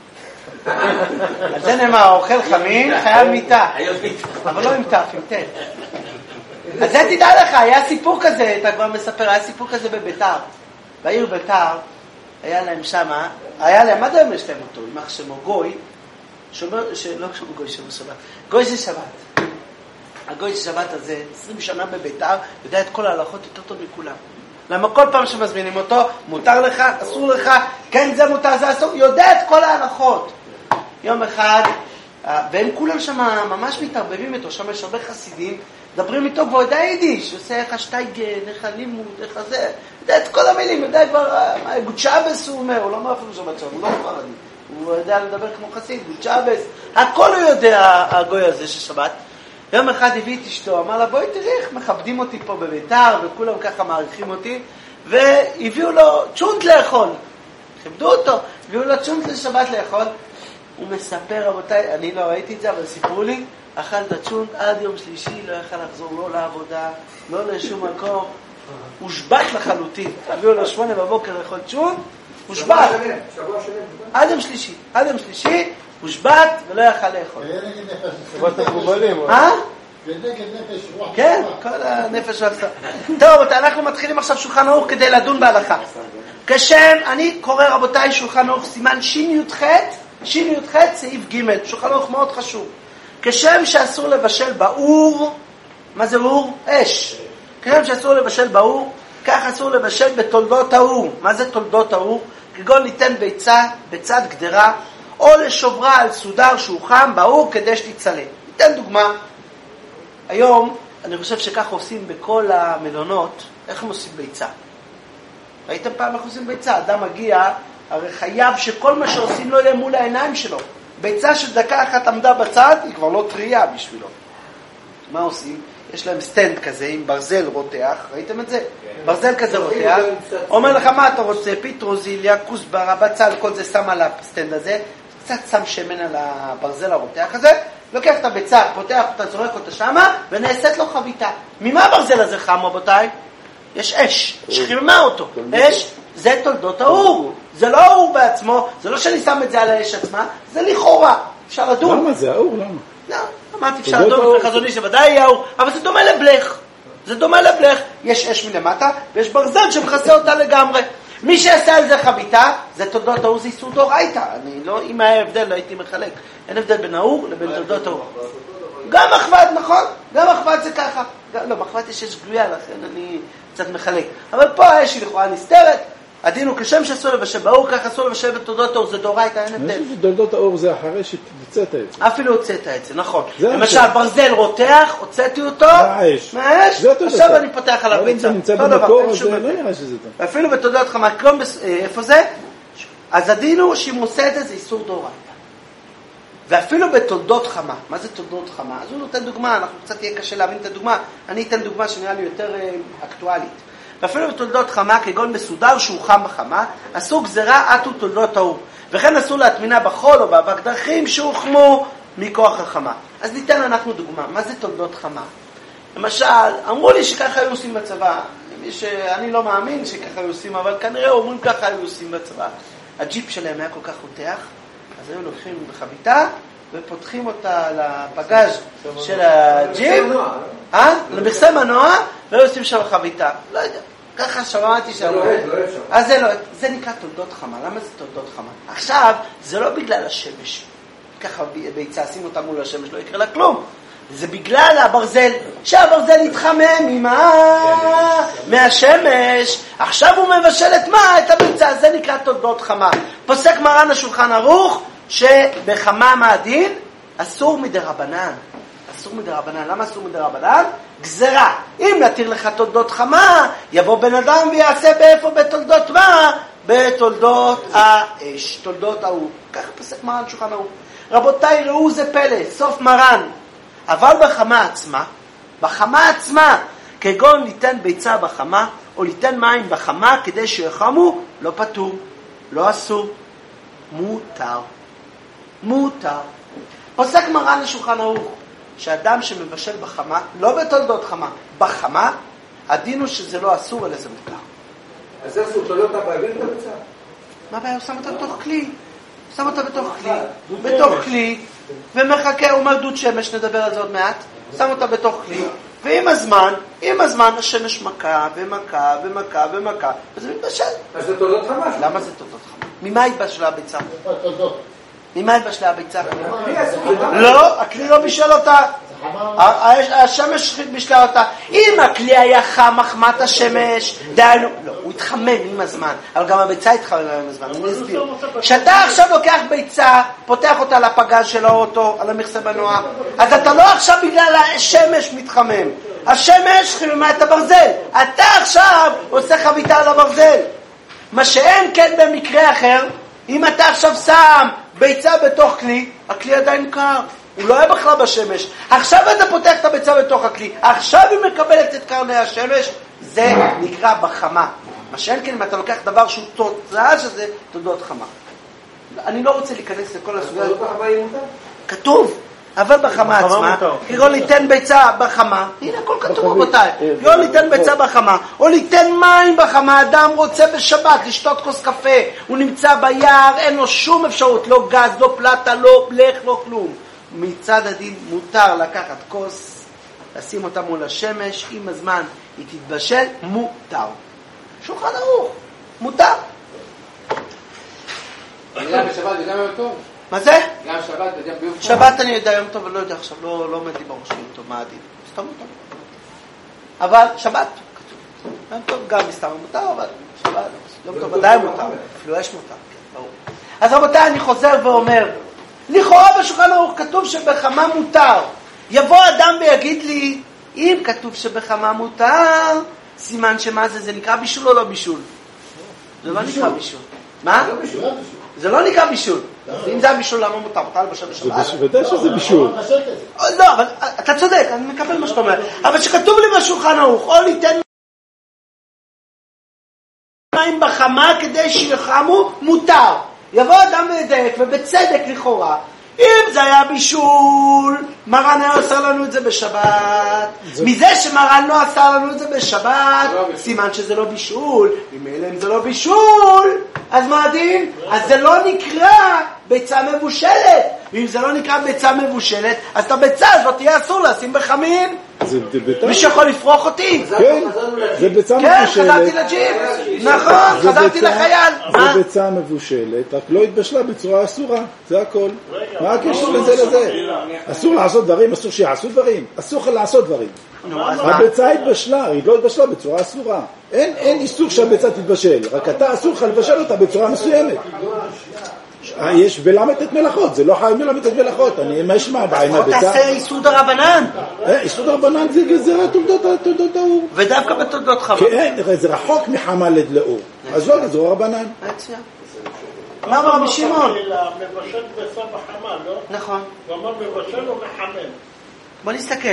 בכלל. אז זה נאמר, אוכל חמין, חייב מיטה. אבל לא עם תף, עם תף. אז זה תדע לך, היה סיפור כזה, אתה כבר מספר, היה סיפור כזה בביתר. בעיר ביתר, היה להם שמה, מה זה יש להם אותו? עם אח שמו גוי, לא שמו גוי, שמו שבת. גוי של שבת. הגוי של שבת הזה, 20 שנה בביתר, יודע את כל ההלכות יותר טוב מכולם. למה כל פעם שמזמינים אותו, מותר לך, אסור לך, כן זה מותר, זה אסור, יודע את כל ההלכות. יום אחד, והם כולם שם ממש מתערבבים איתו, שם יש הרבה חסידים, מדברים איתו כבר יודע יידיש, עושה איך השטייגן, איך הלימוד, איך הזה, יודע את כל המילים, יודע כבר, גודשאבס הוא אומר, הוא לא אומר אפילו שבת שם, הוא לא ספרדי, הוא יודע לדבר כמו חסיד, גודשאבס, הכל הוא יודע, הגוי הזה של שבת. יום אחד הביא את אשתו, אמר לה בואי תראי איך מכבדים אותי פה בביתר, וכולם ככה מעריכים אותי, והביאו לו צ'ונט לאכול, כבדו אותו, הביאו לו צ'ונט לשבת לאכול, הוא מספר, רבותיי, אני לא ראיתי את זה, אבל סיפרו לי, אכל את הצ'ונט עד יום שלישי, לא יכל לחזור לא לעבודה, לא לשום מקום, הושבת לחלוטין, הביאו לו 8 בבוקר לאכול צ'ונט, הושבת, עד יום שלישי, הושבת ולא יכל לאכול. שבועת מגובלים. ונגד נפש רוח. כן, כל הנפש רוח. טוב, אנחנו מתחילים עכשיו שולחן ערוך כדי לדון בהלכה. כשם, אני קורא רבותיי שולחן ערוך סימן שי"ח סעיף ג', שולחן ערוך מאוד חשוב. כשם שאסור לבשל באור, מה זה אור? אש. כשם שאסור לבשל באור, כך אסור לבשל בתולדות האור. מה זה תולדות האור? כגון ניתן ביצה בצד גדרה, או לשוברה על סודר שהוא חם באור כדי שתצלה. ניתן דוגמה. היום, אני חושב שכך עושים בכל המלונות, איך הם עושים ביצה? ראיתם פעם איך עושים ביצה? אדם מגיע, הרי חייב שכל מה שעושים לא יהיה מול העיניים שלו. ביצה של דקה אחת עמדה בצד, היא כבר לא טריה בשבילו. מה עושים? יש להם סטנד כזה עם ברזל רותח, ראיתם את זה? ברזל כזה רותח, אומר לך מה אתה רוצה, פיטרוזיליה, כוסברה, בצל, כל זה שם על הסטנד הזה, קצת שם שמן על הברזל הרותח הזה, לוקח את הביצה, פותח אותה, זורק אותה שמה, ונעשית לו חביתה. ממה הברזל הזה חם, רבותיי? יש אש, שחיממה אותו. אש, זה תולדות האור. זה לא האור בעצמו, זה לא שאני שם את זה על האש עצמה, זה לכאורה. אפשר לדון. למה זה האור? למה? לא, אמרתי, אפשר לדון בחזוני שוודאי יהיה האור, אבל זה דומה לבלך. יש אש מלמטה, ויש ברזל שמכסה אותה לגמרי. מי שעשה על זה חביתה, זה תולדות האור, זה איסור דאורייתא. אני לא, אם היה הבדל, לא הייתי מחלק. אין הבדל בין האור לבין תולדות האור. גם מחבת, נכון? גם מחבת זה ככה. לא, מחבת יש גלויה, לכן אני קצת מחלק. אבל פה האש היא לכאורה נסתרת. הדין הוא כשם שאסור לבשל באור, ככה אסור לבשל בתולדות האור, זה דאורייתא, אין הבדל. אני חושב שתולדות האור זה אחרי שהוצאת את זה. אפילו הוצאת את זה, נכון. למשל, ברזל רותח, הוצאתי אותו, מהאש, עכשיו אני פותח על הביצה. זה נמצא במקור, אז לא נראה שזה טוב. אפילו בתולדות חמה, איפה זה? אז הדין הוא שאם הוא עושה את זה, זה איסור דאורייתא. ואפילו בתולדות חמה, מה זה תולדות חמה? אז הוא נותן דוגמה, אנחנו קצת יהיה קשה להבין את הדוגמה, אני אתן דוגמה שנראה לי יותר אקטואלית. ואפילו בתולדות חמה, כגון מסודר שהוא חם בחמה, אסור גזרה עטו תולדות האור. וכן אסור להטמינה בחול או באבק דרכים שהוחמו מכוח החמה. אז ניתן אנחנו דוגמה, מה זה תולדות חמה? למשל, אמרו לי שככה היו עושים בצבא, אני לא מאמין שככה היו עושים, אבל כנראה אומרים ככה היו עושים בצבא. הג'יפ שלהם היה כל כך רותח, אז היו לוקחים בחביתה ופותחים אותה לפגז של הג'יפ, למכסה מנוע, והיו עושים שם חביתה. לא יודע, ככה שמעתי שם. אז זה נקרא תולדות חמה. למה זה תולדות חמה? עכשיו, זה לא בגלל השמש. ככה ביצה, שים אותה מול השמש, לא יקרה לה כלום. זה בגלל הברזל, שהברזל יתחמם מהשמש. עכשיו הוא מבשל את מה? את הביצה. זה נקרא תולדות חמה. פוסק מרן השולחן ערוך, שבחמה מהדין אסור מדרבנן. אסור מדרבנן. למה אסור מדרבנן? גזרה. אם נתיר לך תולדות חמה, יבוא בן אדם ויעשה באיפה? בתולדות מה? בתולדות האש, תולדות האור. ככה פסק מרן שולחן ערוך. רבותיי, ראו זה פלא, סוף מרן. אבל בחמה עצמה, כגון ליתן ביצה בחמה, או ליתן מים בחמה כדי שיחמו, לא פטור, לא אסור, מותר. פוסק מרן לשולחן ערוך, שאדם שמבשל בחמה, לא בתולדות חמה, בחמה, הדין הוא שזה לא אסור, אלא זה מותר. אז זה אסור, תולדות הבאוויר את הביצה? מה הבעיה? הוא שם אותה בתוך כלי. שם אותה בתוך כלי, ומחכה, הוא אומר דוד שמש, נדבר על זה עוד מעט, שם אותה בתוך כלי, ועם הזמן השמש מכה, וזה מתבשל. אז זה תולדות חמה. למה זה תולדות חמה? ממה התבשלה הביצה? ממה התבשלה הביצה? לא, הכלי לא בישל אותה. השמש בישלה אותה. אם הכלי היה חם מחמת השמש, דיינו, לא, הוא התחמם עם הזמן, אבל גם הביצה התחמם עם הזמן. אני אסביר. כשאתה עכשיו לוקח ביצה, פותח אותה על הפגז של האוטו, על המכסה מנוע, אז אתה לא עכשיו בגלל השמש מתחמם. השמש חיממה את הברזל. אתה עכשיו עושה חביתה על הברזל. מה שאין כן במקרה אחר, אם אתה עכשיו שם ביצה בתוך כלי, הכלי עדיין קר. הוא לא היה בכלל בשמש. עכשיו אתה פותח את הביצה בתוך הכלי. עכשיו היא מקבלת את קרני השמש. זה נקרא בחמה. מה שאין כן, אם אתה לוקח דבר שהוא תוצאה שזה תולדות חמה. אני לא רוצה להיכנס לכל הסוגיה. כתוב. אבל בחמה עצמה, כגון ליתן ביצה בחמה, הנה הכל כתוב רבותיי, כגון ליתן ביצה בחמה, או ליתן מים בחמה, אדם רוצה בשבת לשתות כוס קפה, הוא נמצא ביער, אין לו שום אפשרות, לא גז, לא פלטה, לא בלך, לא כלום. מצד הדין מותר לקחת כוס, לשים אותה מול השמש, עם הזמן היא תתבשל, מותר. שולחן ערוך, מותר. גם בשבת וגם יום טוב? מה זה? גם שבת וגם ביום טוב? שבת אני יודע יום טוב, אבל לא יודע עכשיו, לא עומד לי בראש יום טוב, מה הדין? סתם מותר. אבל שבת, יום טוב גם מסתם מותר, אבל שבת, יום טוב ודאי מותר, אפילו יש מותר, כן, ברור. אז רבותיי, אני חוזר ואומר, לכאורה בשולחן ערוך כתוב שבחמה מותר. יבוא אדם ויגיד לי, אם כתוב שבחמה מותר, סימן שמה זה? זה נקרא בישול או לא בישול? זה לא נקרא בישול. מה? זה לא נקרא בישול. אם זה הבישול, למה מותר? מותר לבשל בשבת? ודאי שזה בישול. לא, אבל אתה צודק, אני מקבל מה שאתה אומר. אבל שכתוב לי בשולחן ערוך, או ניתן מים בחמה כדי שיחמו, מותר. יבוא אדם וידייק, ובצדק לכאורה, אם זה היה בישול, מרן היה עושה לנו את זה בשבת. מזה שמרן לא עשה לנו את זה בשבת, סימן שזה לא בישול. אם זה לא בישול, אז מה הדין? אז זה לא נקרא ביצה מבושלת. ואם זה לא נקרא ביצה מבושלת, אז את הביצה הזאת תהיה אסור לשים בחמין. זה ביצה. מישהו יכול לפרוח אותי? כן, זה ביצה כן, מבושלת. חזרתי לג'יפ. נכון, זה חזרתי ביצה- לחייל. מה? זה ביצה מבושלת, רק לא התבשלה בצורה אסורה, זה הכל. מה הקשר לזה לזה? אסור לעשות דברים, אסור שיעשו דברים, אסור לך לעשות דברים. נו, אז מה? הביצה התבשלה, היא לא התבשלה בצורה אסורה. אין איסור שהביצה תתבשל, רק אתה אסור לך לבשל אותה בצורה מסוימת. יש ולמדת מלאכות, זה לא חייב מלמדת מלאכות, אני משמע בעיה עם הביצה. תעשה איסור דרבנן. איסור דרבנן זה גזירת תולדות האור. ודווקא בתולדות חמה. כן, זה רחוק מחמה לאור. אז לא גזור רבנן. מצוין. מה אמר רבי שמעון? מבשל ביצה בחמה, לא? נכון. הוא אמר מבשל או מחמם? בוא נסתכל.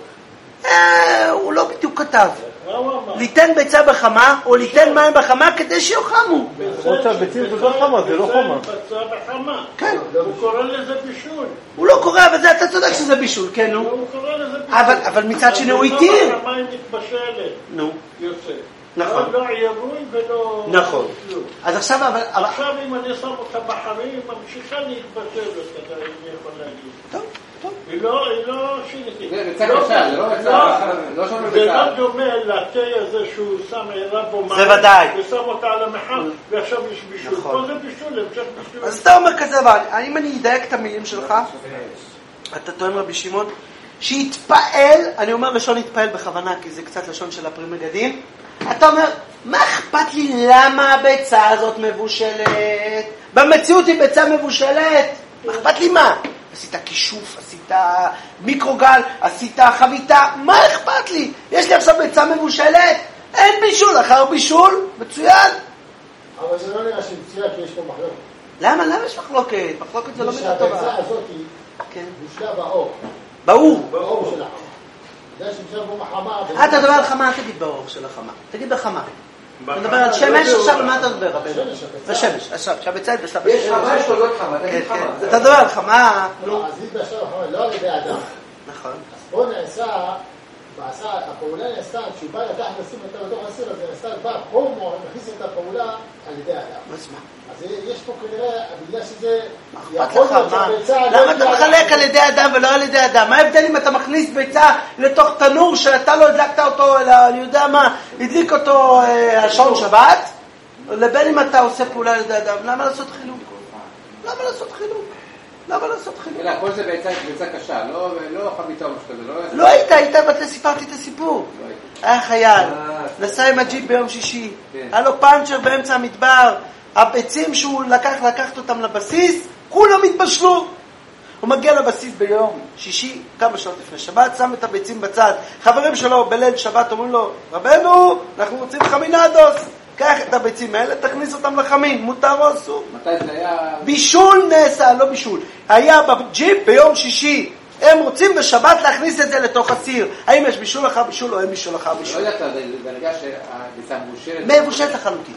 הוא לא בדיוק כתב. מה הוא אמר? ליתן ביצה בחמה או ליתן מים בחמה כדי שיוחמו. למרות שהביצים זה לא חמה, זה לא חמה. ביצה בחמה. כן. הוא קורא לזה בישול. הוא לא קורא, אבל אתה צודק שזה בישול, כן, נו. הוא קורא לזה בישול. אבל מצד שני הוא התיר. המים מתבשלת. נו. יוצא. נכון. לא עירוי ולא... נכון. כלום. אז עכשיו, אבל... עכשיו אם אני שם אותה בחמים, היא ממשיכה להתבשל, אני יכול להגיד. טוב, טוב. היא לא שיניתי. זה ביצה קשה, זה לא ביצה, לא שומר זה ביצה. לא דומה לתה הזה שהוא שם עירה בו מים. זה ודאי. ושם אותה על המחם, ועכשיו יש בישול. נכון. פה זה בישול, המשך בישול. אז אתה אומר כזה דבר, אם אני אדייק את המילים שלך, אתה טוען רבי שמעון, שיתפעל, אני אומר לשון יתפעל בכוונה, כי זה קצת לשון של הפרי מגדים, אתה אומר, מה אכפת לי למה הביצה הזאת מבושלת? במציאות היא ביצה מבושלת, מה אכפת לי מה? עשית כישוף, עשית מיקרוגל, עשית חביתה, מה אכפת לי? יש לי עכשיו ביצה מבושלת, אין בישול, אחר בישול, מצוין. אבל זה לא נראה שמצוין כי יש פה מחלוקת. למה יש מחלוקת? מחלוקת זה לא מילה טובה. שהביצה הזאת היא כן. בושלה באור. באור. באור של החמה. אתה יודע שבשלה בו מחמה... אתה מדבר על חמה, אל תגיד באור של החמה. תגיד בחמה. אתה מדבר על שמש, עכשיו מה אתה מדבר? בשמש, עכשיו, שהביצה היא בשלב. יש חמה, יש תולדות חמה, תגיד כן, חמה. כן. אתה מדבר על חמה. אז היא בשלה בחמה, לא על ידי אדם. נכון. אז פה הפעולה נעשתה, כשהוא בא לקחת לשים אותה בתוך הסיר, אז נעשתה בא, פה הוא מכניס את הפעולה על ידי אדם. אז מה? אז יש פה כנראה, בגלל שזה... אכפת לך, מה? למה אתה מחלק על ידי אדם ולא על ידי אדם? מה ההבדל אם אתה מכניס ביצה לתוך תנור שאתה לא הדלקת אותו, אלא אני יודע מה, הדליק אותו השעון שבת, לבין אם אתה עושה פעולה על ידי אדם? למה לעשות חילוק? למה לעשות חילוק? למה לעשות חילוק? אלא, כל זה ביצה קשה, לא חביתה או משהו כזה, לא היית, סיפרתי את הסיפור. היה חייל, נסע עם הג'יפ ביום שישי, היה לו פאנצ'ר באמצע המדבר, הביצים שהוא לקחת אותם לבסיס, כולם התבשלו. הוא מגיע לבסיס ביום שישי, כמה שעות לפני שבת, שם את הביצים בצד. חברים שלו בליל שבת אומרים לו, רבנו, אנחנו רוצים חמינדוס. קח את הביצים האלה, תכניס אותם לחמין, מותר או אסור? מתי זה היה? בישול נעשה, לא בישול. היה בג'יפ ביום שישי. הם רוצים בשבת להכניס את זה לתוך הסיר. האם יש בישול אחר בישול או אין בישול אחר בישול? לא יודעת, זה נרגע שהביצה מבושלת. מבושלת לחלוטין.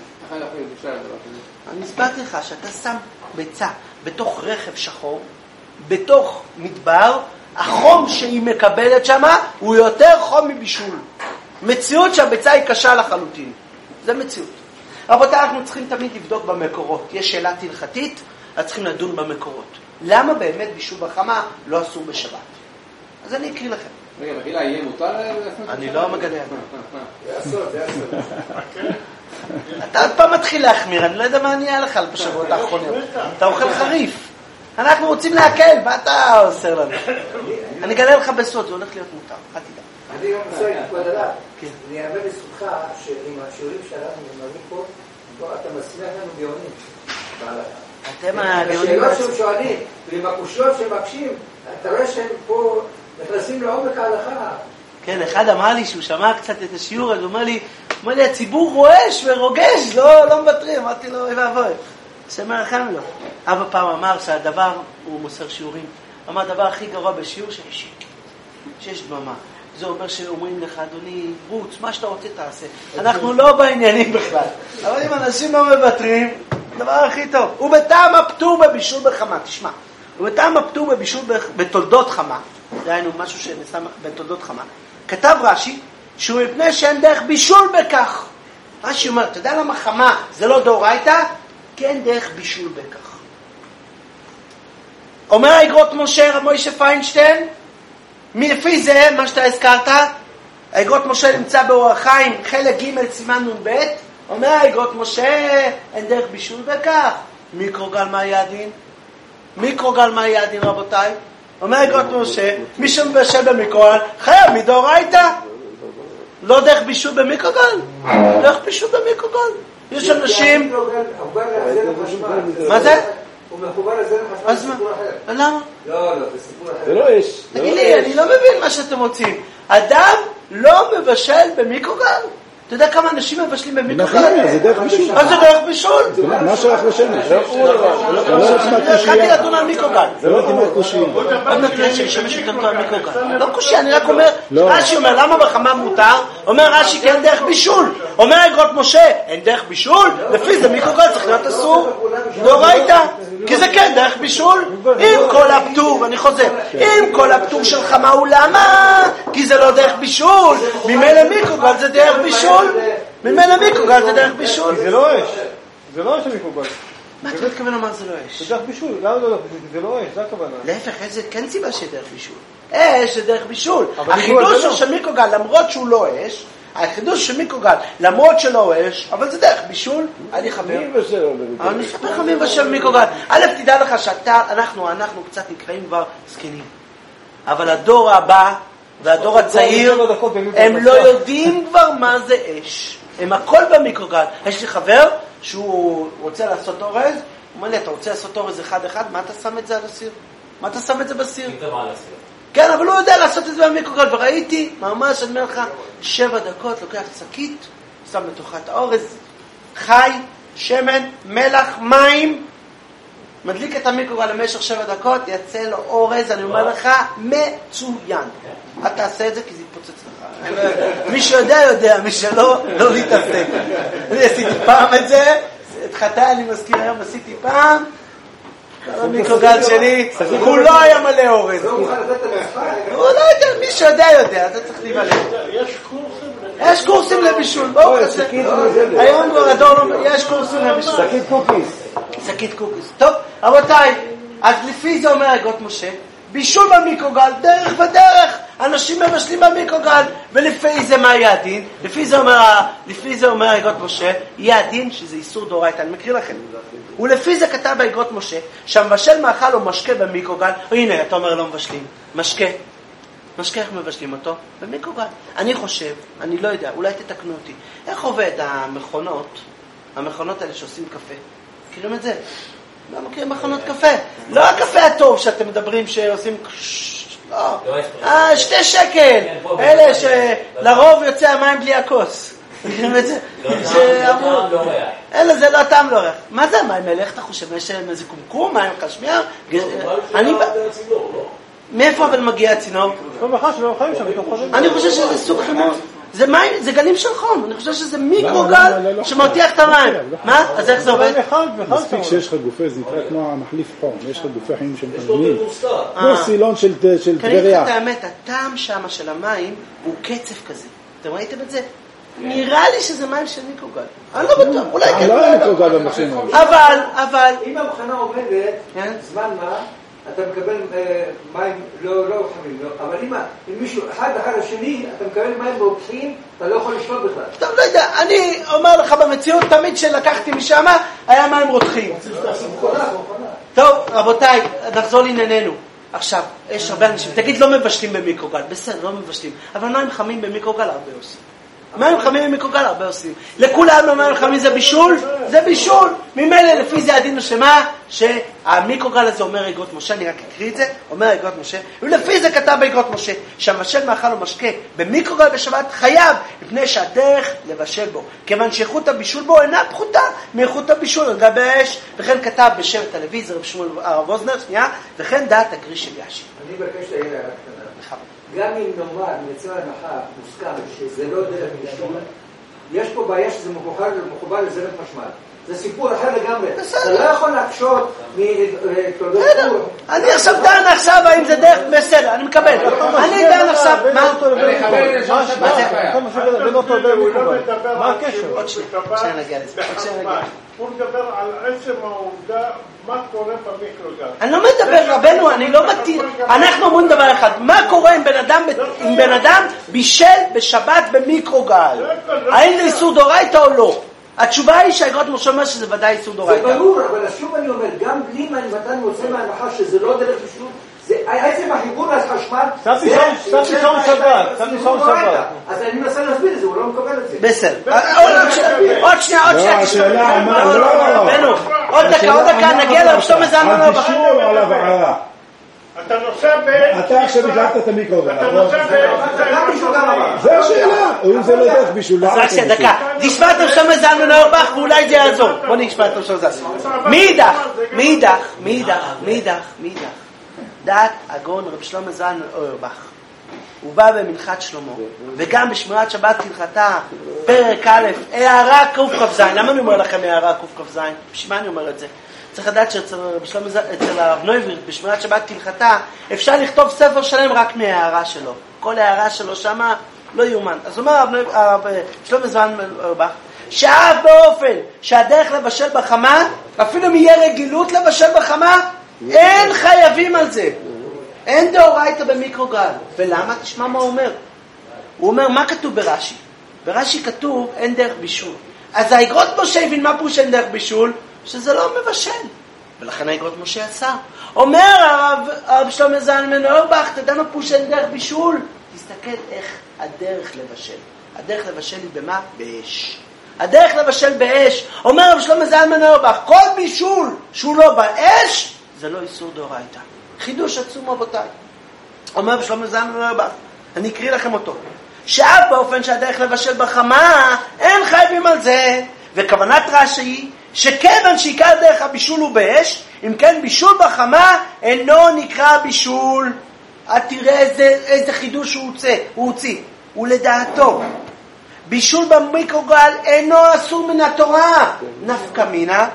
אני הסברתי לך שאתה שם ביצה בתוך רכב שחור, בתוך מדבר, החום שהיא מקבלת שמה הוא יותר חום מבישול. מציאות שהביצה היא קשה לחלוטין. זה מציאות. רבותיי, אנחנו צריכים תמיד לבדוק במקורות. יש שאלה הלכתית, אז צריכים לדון במקורות. למה באמת בישול בחמה לא אסור בשבת? אז אני אקריא לכם. רגע, בחילה, יהיה מותר? אני לא מגלה. זה אסור. אתה עוד פעם מתחיל להחמיר, אני לא יודע מה אני אהיה לך בשבועות האחרונים. אתה אוכל חריף. אנחנו רוצים להקל, מה אתה עושה לנו? אני אגלה לך בסוד, זה הולך להיות מותר. אל תדע. אני גם רוצה להתפוד עליו. אני אעמד לזכותך שעם השיעורים שאנחנו נלמדים פה, אתה מצליח לנו גאונים. אתם הגאונים. השאלות שהם שואלים, ועם הקושיות שהם מקשים, אתה רואה שהם פה נכנסים לעומק ההלכה. כן, אחד אמר לי שהוא שמע קצת את השיעור, אז הוא אומר לי, הציבור רועש ורוגש, לא מוותרים. אמרתי לו, אוי ואבוי, השם ירחם לו. אבא פעם אמר שהדבר, הוא מוסר שיעורים, אמר הדבר הכי גרוע בשיעור שיש דממה. זה אומר שאומרים לך, אדוני, רוץ, מה שאתה רוצה תעשה. אנחנו לא בעניינים בכלל. אבל אם אנשים לא מוותרים, הדבר הכי טוב. ובטעם הפטור בבישול בחמה, תשמע. ובטעם הפטור בבישול בתולדות חמה, דהיינו משהו שנעשה בתולדות חמה, כתב רש"י, שהוא מפני שאין דרך בישול בכך. רש"י אומר, אתה יודע למה חמה זה לא דאורייתא? כי אין דרך בישול בכך. אומר האגרות משה, רב מוישה פיינשטיין, לפי זה, מה שאתה הזכרת, האגרות משה נמצא באור החיים, חלק ג' סימן נ"ב, אומר האגרות משה, אין דרך בישול וכך. מיקרוגל מה יהיה הדין? מיקרוגל מה יהיה הדין רבותיי? אומר האגרות משה, מי שמבשל במיקרוגל, חייב מדאורייתא. לא דרך בישול במיקרוגל, דרך בישול במיקרוגל. יש אנשים... מה זה? הוא מחובר לזרם חשמל בסיפור אחר. למה? לא, זה סיפור אחר. זה לא אש. תגיד לי, אני לא מבין מה שאתם רוצים. אדם לא מבשל במיקרוגל. אתה יודע כמה אנשים מבשלים במיקרוגל? זה דרך בישול. מה זה דרך בישול? מה שייך לשמש? התחלתי לדון על מיקרוגל. זה לא תימת קושי. עוד נקרא שישמש יותר על מיקרוגל. לא קושי, אני רק אומר, רש"י אומר, למה בחמם מותר? אומר רש"י, כי אין דרך בישול. אומר האגרות משה, אין דרך בישול? לפי זה מיקרוגל צריך להיות אסור. לא ראית? כי זה כן דרך בישול. עם כל הפטור, אני חוזר, עם כל הפטור שלך מהו למה? כי זה לא דרך בישול. ממילא מיקרוגל זה דרך בישול. ממילא מיקרוגל זה דרך בישול. זה לא אש. זה לא אש המיקרוגל. מה אתה מתכוון לומר זה לא אש? זה דרך בישול. למה זה לא אש? זה לא אש, זה הכוונה. להפך, זה כן סיבה שדרך בישול. אש זה דרך בישול. החידוש של מיקרוגל, למרות שהוא לא אש, החידוש של מיקרוגל, למרות שלא אש, אבל זה דרך בישול, אני חבר. אני אספר לך מי בשל מיקרוגל. א', תדע לך שאנחנו קצת נקראים כבר זקנים. אבל הדור הבא והדור הצעיר, הם לא יודעים כבר מה זה אש. הם הכל במיקרוגל. יש לי חבר שהוא רוצה לעשות אורז, הוא אומר לי, אתה רוצה לעשות אורז אחד, מה אתה שם את זה על הסיר? מה אתה שם את זה בסיר? כן, אבל הוא יודע לעשות את זה במיקרוגל, וראיתי, ממש, אני אומר לך, 7 דקות, לוקח שקית, שם לתוכה את האורז, חי, שמן, מלח, מים, מדליק את המיקרוגל למשך 7 דקות, יצא לו אורז, אני אומר לך, מצוין. אל תעשה את זה כי זה יתפוצץ לך. מי שיודע, מי שלא, לא להתעסק. אני עשיתי פעם את זה, את חטאי אני מזכיר היום, עשיתי פעם, המיקרוגל שלי, הוא לא היה מלא אורז. הוא לא יודע, מי שיודע, אתה צריך להיוולד. יש קורסים לבישול, בואו כזה. היום כבר הדור לא, יש קורסים לבישול. שקית קוקיס. טוב, רבותיי, אז לפי זה אומר האגרות משה, בישול במיקרוגל, דרך ודרך. אנשים מבשלים במיקרוגל, ולפי זה מה יהיה הדין? לפי זה אומר האגרות משה, יהיה הדין שזה איסור דאורייתא. אני מקריא לכם. ולפי זה כתב באגרות משה, שהמבשל מאכל או משקה במיקרוגל, הנה, אתה אומר לא מבשלים, משקה איך מבשלים אותו? במיקרוגל. אני חושב, אני לא יודע, אולי תתקנו אותי, איך עובד המכונות האלה שעושים קפה? מכירים את זה? לא מכירים מכונות קפה. לא הקפה הטוב שאתם מדברים שעושים... לא. 2 שקל. אלה שלרוב יוצא המים בלי הכוס. מכירים את זה? אלה זה לא טעם לא ריח. מה זה המים האלה? איך אתה חושב? יש איזה קומקום, מים חשמיה? מאיפה אבל מגיע הצינור? אני חושב שזה סוג חימום. זה מים, זה גלים של חום. אני חושב שזה מיקרוגל שמרתיח את המים. מה? אז איך זה עובד? מספיק שיש לך גופה, זה נקרא כמו המחליף חום. יש לך גופי חיים שהם חמים. כמו סילון של טבריה. את האמת, הטעם שם של המים הוא קצף כזה. אתם ראיתם את זה? נראה לי שזה מים של מיקרוגל. אני לא בטוח, אולי כן. לא היה מיקרוגל במחשבים. אבל... אם המכונה עומדת, זמן מה, אתה מקבל מים לא חמים, אבל אם מישהו אחד אחר השני, אתה מקבל מים רותחים, אתה לא יכול לשתות בכלל. טוב, לא יודע, אני אומר לך במציאות, תמיד שלקחתי משם, היה מים רותחים. טוב, רבותיי, נחזור לענייננו. עכשיו, יש הרבה אנשים, תגיד לא מבשלים במיקרוגל, בסדר, לא מבשלים, אבל מים חמים במיקרוגל הרבה עושים. מים חמים במיקרוגל הרבה עושים. לכולם מים חמים זה בישול? זה בישול. ממילא לפי זה הדין שמה? שהמיקרוגל הזה אומר אגרות משה, אני רק אקריא את זה, אומר אגרות משה, ולפי זה כתב באגרות משה, שהמשל מאכל או משקה במיקרוגל בשבת חייב, מפני שהדרך לבשל בו. כיוון שאיכות הבישול בו אינה פחותה מאיכות הבישול על גבי האש, וכן כתב בשבט הלוי, זה רב שמואל הרב אוזנר, וכן דעת הגרי של ישי. אני מבקש להעיר הערה קטנה. גם אם נאמר, מייצר הנחה, מוסכם, שזה לא דרך בישול, יש פה בעיה שזה מחובר לזרם חשמל. זה סיפור אחר לגמרי. אתה לא יכול להקשות מתולדות פור. אני עכשיו דן עכשיו, האם זה דרך בסדר, אני מקבל. אני דן עכשיו, מה? מה הקשר? עוד שניה נגיע לזה. הוא מדבר על עצם העובדה מה קורה במיקרוגל? אני לא מדבר, רבנו, אני לא מתיר. אנחנו אומרים דבר אחד, מה קורה אם בן אדם בישל בשבת במיקרוגל? האם זה איסור דאורייתא או לא? התשובה היא שהאגרות משה אומר שזה ודאי איסור דאורייתא. זה ברור, אבל שוב אני אומר, גם בלי מתן יוצא מההנחה שזה לא דרך בישול, עצם החיבור לחשמל, שמתי שעון שבת. אז אני מנסה להסביר את זה, הוא לא מקבל את זה. בסדר. עוד שנייה. עוד דקה, נגיע לרב שלמה זלמן אוירבך. על בישול או על הבערה? אתה נוסע באמצע... אתה עכשיו הדלקת את המיקרוגל. אתה נוסע באמצע... זה השאלה. אם זה לא דרך בישול. אז רק דקה. נשמע את רב שלמה זלמן אוירבך ואולי זה יעזור. בוא נשמע את רב שלמה זלמן. מאידך. דעת הגאון רב שלמה זלמן אוירבך. הוא בא במנחת שלמה, וגם בשמירת שבת כהלכתה, פרק א', הערה קכ"ז. למה אני אומר לכם הערה קכ"ז? בשביל מה אני אומר את זה? צריך לדעת שאצל הרב נויבריך, בשמירת שבת כהלכתה, אפשר לכתוב ספר שלם רק מההערה שלו. כל ההערה שלו שמה לא יאומן. אז אומר הרב שלמה זלמן אוירבך, שאף באופן שהדרך לבשל בחמה, אפילו אם יהיה רגילות לבשל בחמה, אין חייבים על זה. אין דאורייתא במיקרוגל. ולמה? תשמע מה הוא אומר. הוא אומר, מה כתוב ברש"י? ברש"י כתוב, אין דרך בישול. אז האגרות משה הבין מה פירוש אין דרך בישול? שזה לא מבשל. ולכן האגרות משה אסר. אומר הרב שלמה זלמן אוירבך, תדע מה פירוש אין דרך בישול? תסתכל איך הדרך לבשל. הדרך לבשל היא במה? באש. הדרך לבשל באש. אומר הרב שלמה זלמן אוירבך, כל בישול שהוא לא באש, זה לא איסור דאורייתא. חידוש עצום רבותיי. אומר שלמה זלמן אוירבך, אני אקריא לכם אותו. שאף באופן שהדרך לבשל בחמה, אין חייבים על זה. וכוונת רש"י היא, שכיוון שעיקר דרך הבישול הוא באש, אם כן בישול בחמה אינו נקרא בישול. תראה איזה חידוש הוא הוציא. ולדעתו, בישול במיקרוגל אינו אסור מן התורה. נפקא מינה.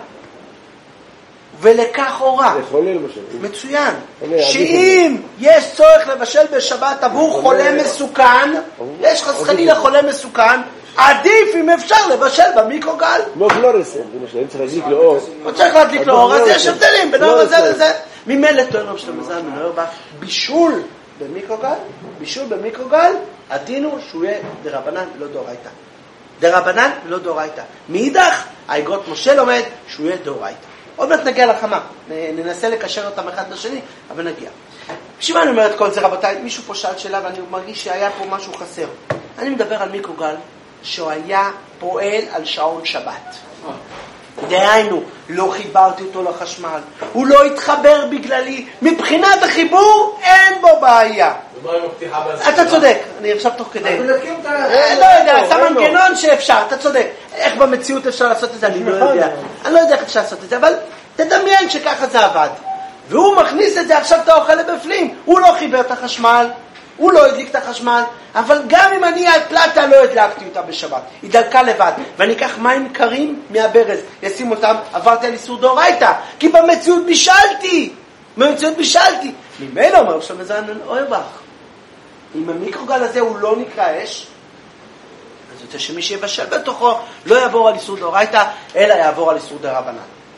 ולכך הורה, מצוין, שאם יש צורך לבשל בשבת עבור חולה מסוכן, יש חלילה חולה מסוכן, עדיף אם אפשר לבשל במיקרוגל. לא פלורסנט, למשל, צריך להדליק לו אור. הוא צריך להדליק לו אור, אז יש הבדלים בין אור הזה לזה. ממילא טוען רב שלמה זלמן אוירבך, בישול במיקרוגל, הדין הוא שהוא יהיה דרבנן ולא דאורייתא. דרבנן ולא דאורייתא. מאידך, האגרות משה לומד שהוא יהיה דאורייתא. עוד מעט נגיע לחמה, ננסה לקשר אותם אחד לשני, אבל נגיע. בשביל מה אני אומר את כל זה רבותיי? מישהו פה שאל שאלה ואני מרגיש שהיה פה משהו חסר. אני מדבר על מיקרוגל שהוא היה פועל על שעון שבת. דהיינו, לא חיברתי אותו לחשמל, הוא לא התחבר בגללי, מבחינת החיבור אין בו בעיה. אתה צודק, אני עכשיו תוך כדי. לא יודע, עשה מנגנון שאפשר, אתה צודק. איך במציאות אפשר לעשות את זה? אני לא יודע. אני לא יודע איך אפשר לעשות את זה, אבל תדמיין שככה זה עבד. והוא מכניס את זה, עכשיו אתה אוכל לבפנים. הוא לא חיבר את החשמל, הוא לא הדליק את החשמל, אבל גם אם אני על פלטה לא הדלקתי אותה בשבת, היא דלקה לבד, ואני אקח מים קרים מהברז, ישים אותם, עברתי על איסור דאורייתא, כי במציאות בישלתי. ממילא אומר שלמה זלמן אוירבך, אם המיקרוגל הזה הוא לא נקרא אש, אז יותר שמי שיבשל בתוכו לא יעבור על איסור דאורייתא, אלא יעבור על איסור דרבנן.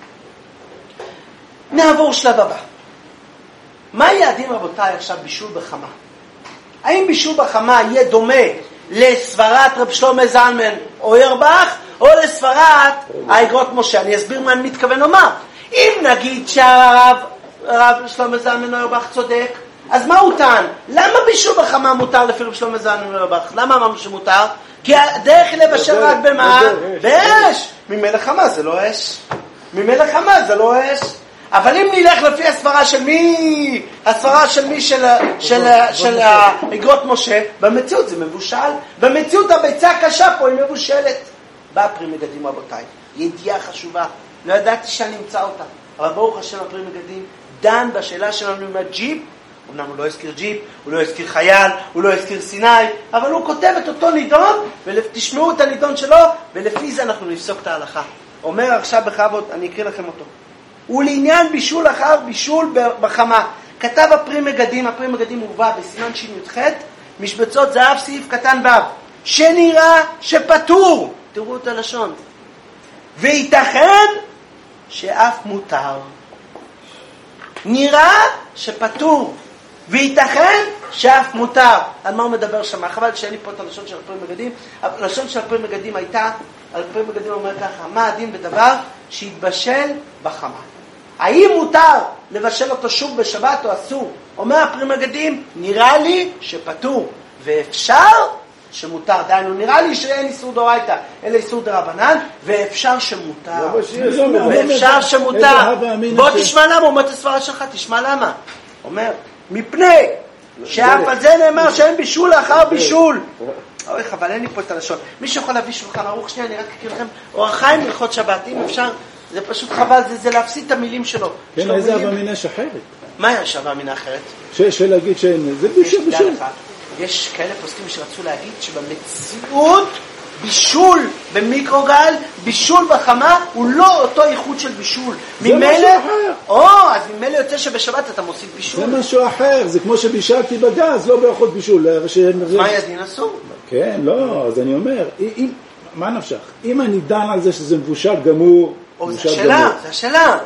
נעבור שלב הבא. מה יעדים רבותיי עכשיו בישול בחמה? האם בישול בחמה יהיה דומה לסברת רב שלמה זלמן אוירבך או לסברת האגרות משה? אני אסביר מה אני מתכוון לומר. אם נגיד שהרב שלמה זלמן אוירבך צודק, אז מה הוא טען? למה בישול בחמה מותר לפי רב שלמה זלמן אוירבך? למה אמרנו שמותר? כי הדרך היא לבשל רק במה? באש. ממילא חמה זה לא אש. אבל אם נלך לפי הסברה של מי? הסברה של מי? של האגרות משה, במציאות זה מבושל. במציאות הביצה הקשה פה היא מבושלת. בא פרי מגדים רבותיי. ידיעה חשובה. לא ידעתי שאני אמצא אותה. אבל ברוך השם הפרי מגדים דן בשאלה שלנו עם הג'יפ. אמנם הוא לא הזכיר ג'יפ, הוא לא הזכיר חייל, הוא לא הזכיר סיני, אבל הוא כותב את אותו נידון, ותשמעו את הנידון שלו, ולפי זה אנחנו נפסוק את ההלכה. אומר עכשיו בכבוד, אני אקריא לכם אותו. ולעניין בישול אחר בישול בחמה. כתב הפרי מגדים מובא בסימן שי"ח, משבצות זהב סעיף קטן ו', שנראה שפטור, תראו את הלשון, וייתכן שאף מותר. נראה שפטור, וייתכן שאף מותר. על מה הוא מדבר שם? חבל שאין לי פה את הלשון של הפרי מגדים. הלשון של הפרי מגדים הייתה, הפרי מגדים אומר ככה, מה הדין בדבר שהתבשל בחמה? האם מותר לבשל אותו שוב בשבת או אסור? אומר הפרי מגדים, נראה לי שפטור, ואפשר שמותר. דיינו, נראה לי שאין איסור דאורייתא, אלא איסור דרבנן, ואפשר שמותר. ואפשר שמותר. בוא תשמע למה, אומר את הסברה שלך, תשמע למה. אומר, מפני שאף על זה נאמר שאין בישול לאחר בישול. אוי, אבל אין לי פה את הלשון. מי שיכול להביא שולחן ערוך, שנייה, אני רק אקריא לכם, אור החיים הלכות שבת, אם אפשר, זה פשוט חבל, זה להפסיד את המילים שלו. כן, איזה אבא מינה אחרת? מה יש אבא מינה אחרת? שלהגיד שאין, זה בישול. יש כאלה פוסקים שרצו להגיד שבמציאות בישול במיקרוגל, בישול בחמה, הוא לא אותו איכות של בישול. זה משהו אחר. אז ממילא יוצא שבשבת אתה מוסיף בישול. זה משהו אחר, זה כמו שבישלתי בגז, לא באחות בישול. מה ידין אסור? כן, לא, אז אני אומר, מה נפשך? אם אני דן על זה שזה מבושל גמור, זה השאלה.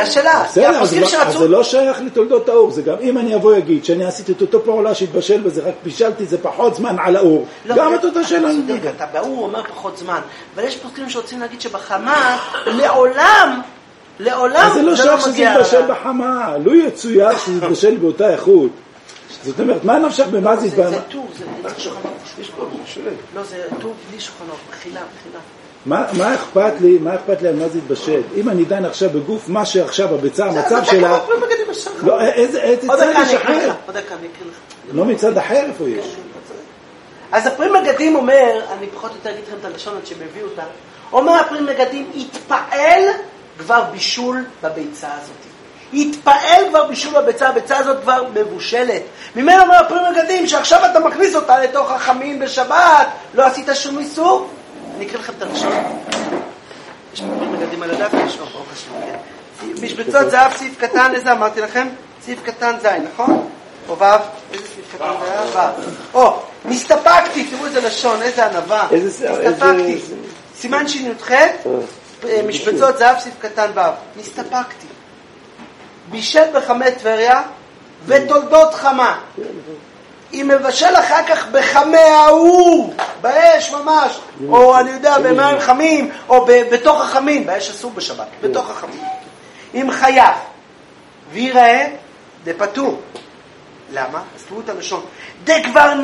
אז זה לא שייך לתולדות האור, זה גם אם אני אבוא יגיד שאני עשיתי את אותו פעולה שהתבשל בזה, רק בישלתי זה פחות זמן על האור, גם את אותה שאלה. אתה באור אומר פחות זמן, אבל יש פוסקים שרוצים להגיד שבחמה לעולם אז זה לא שייך שזה יתבשל בחמה, לא יצויר שזה יתבשל באותה איכות. זאת אומרת, מה נפשך במה זה יתבשל? זה טוב, זה שולחנות. לא, זה טוב בלי שולחנות, בחילה. מה אכפת לי על מה זה יתבשל? אם אני דן עכשיו בגוף, מה שעכשיו הביצה, המצב שלה... לא, איזה צד יש אחר? עוד דקה, אני אקריא לך. לא מצד אחר, איפה יש? אז הפרי מגדים אומר, אני פחות יותר אגיד לכם את הלשון עד שמביא אותה, אומר הפרי מגדים, התפעל כבר בישול בביצה הזאת. התפעל כבר בישול בביצה, הביצה הזאת כבר מבושלת. ממנו אומר הפרי מגדים, שעכשיו אתה מכניס אותה לתוך החמין בשבת, לא עשית שום איסור. אני אקריא לכם את הלשון. יש פה מגדים על הדף, יש אור חשוב. משבצות זהב סעיף קטן, איזה אמרתי לכם? סעיף קטן זין, נכון? או ו', איזה סעיף קטן זה היה? ו'. נסתפקתי, תראו איזה לשון, איזה ענבה. נסתפקתי. סימן שי"ח, משבצות זהב סעיף קטן ו'. נסתפקתי. בישל בחמי טבריה ותולדות חמה. אם מבשל אחר כך בחמי האור, באש ממש, או אני יודע, במים חמים, או בתוך החמין, באש אסור בשבת, בתוך החמין. אם חייב, ויראה, זה פטור. למה? אז תראו את הלשון. זה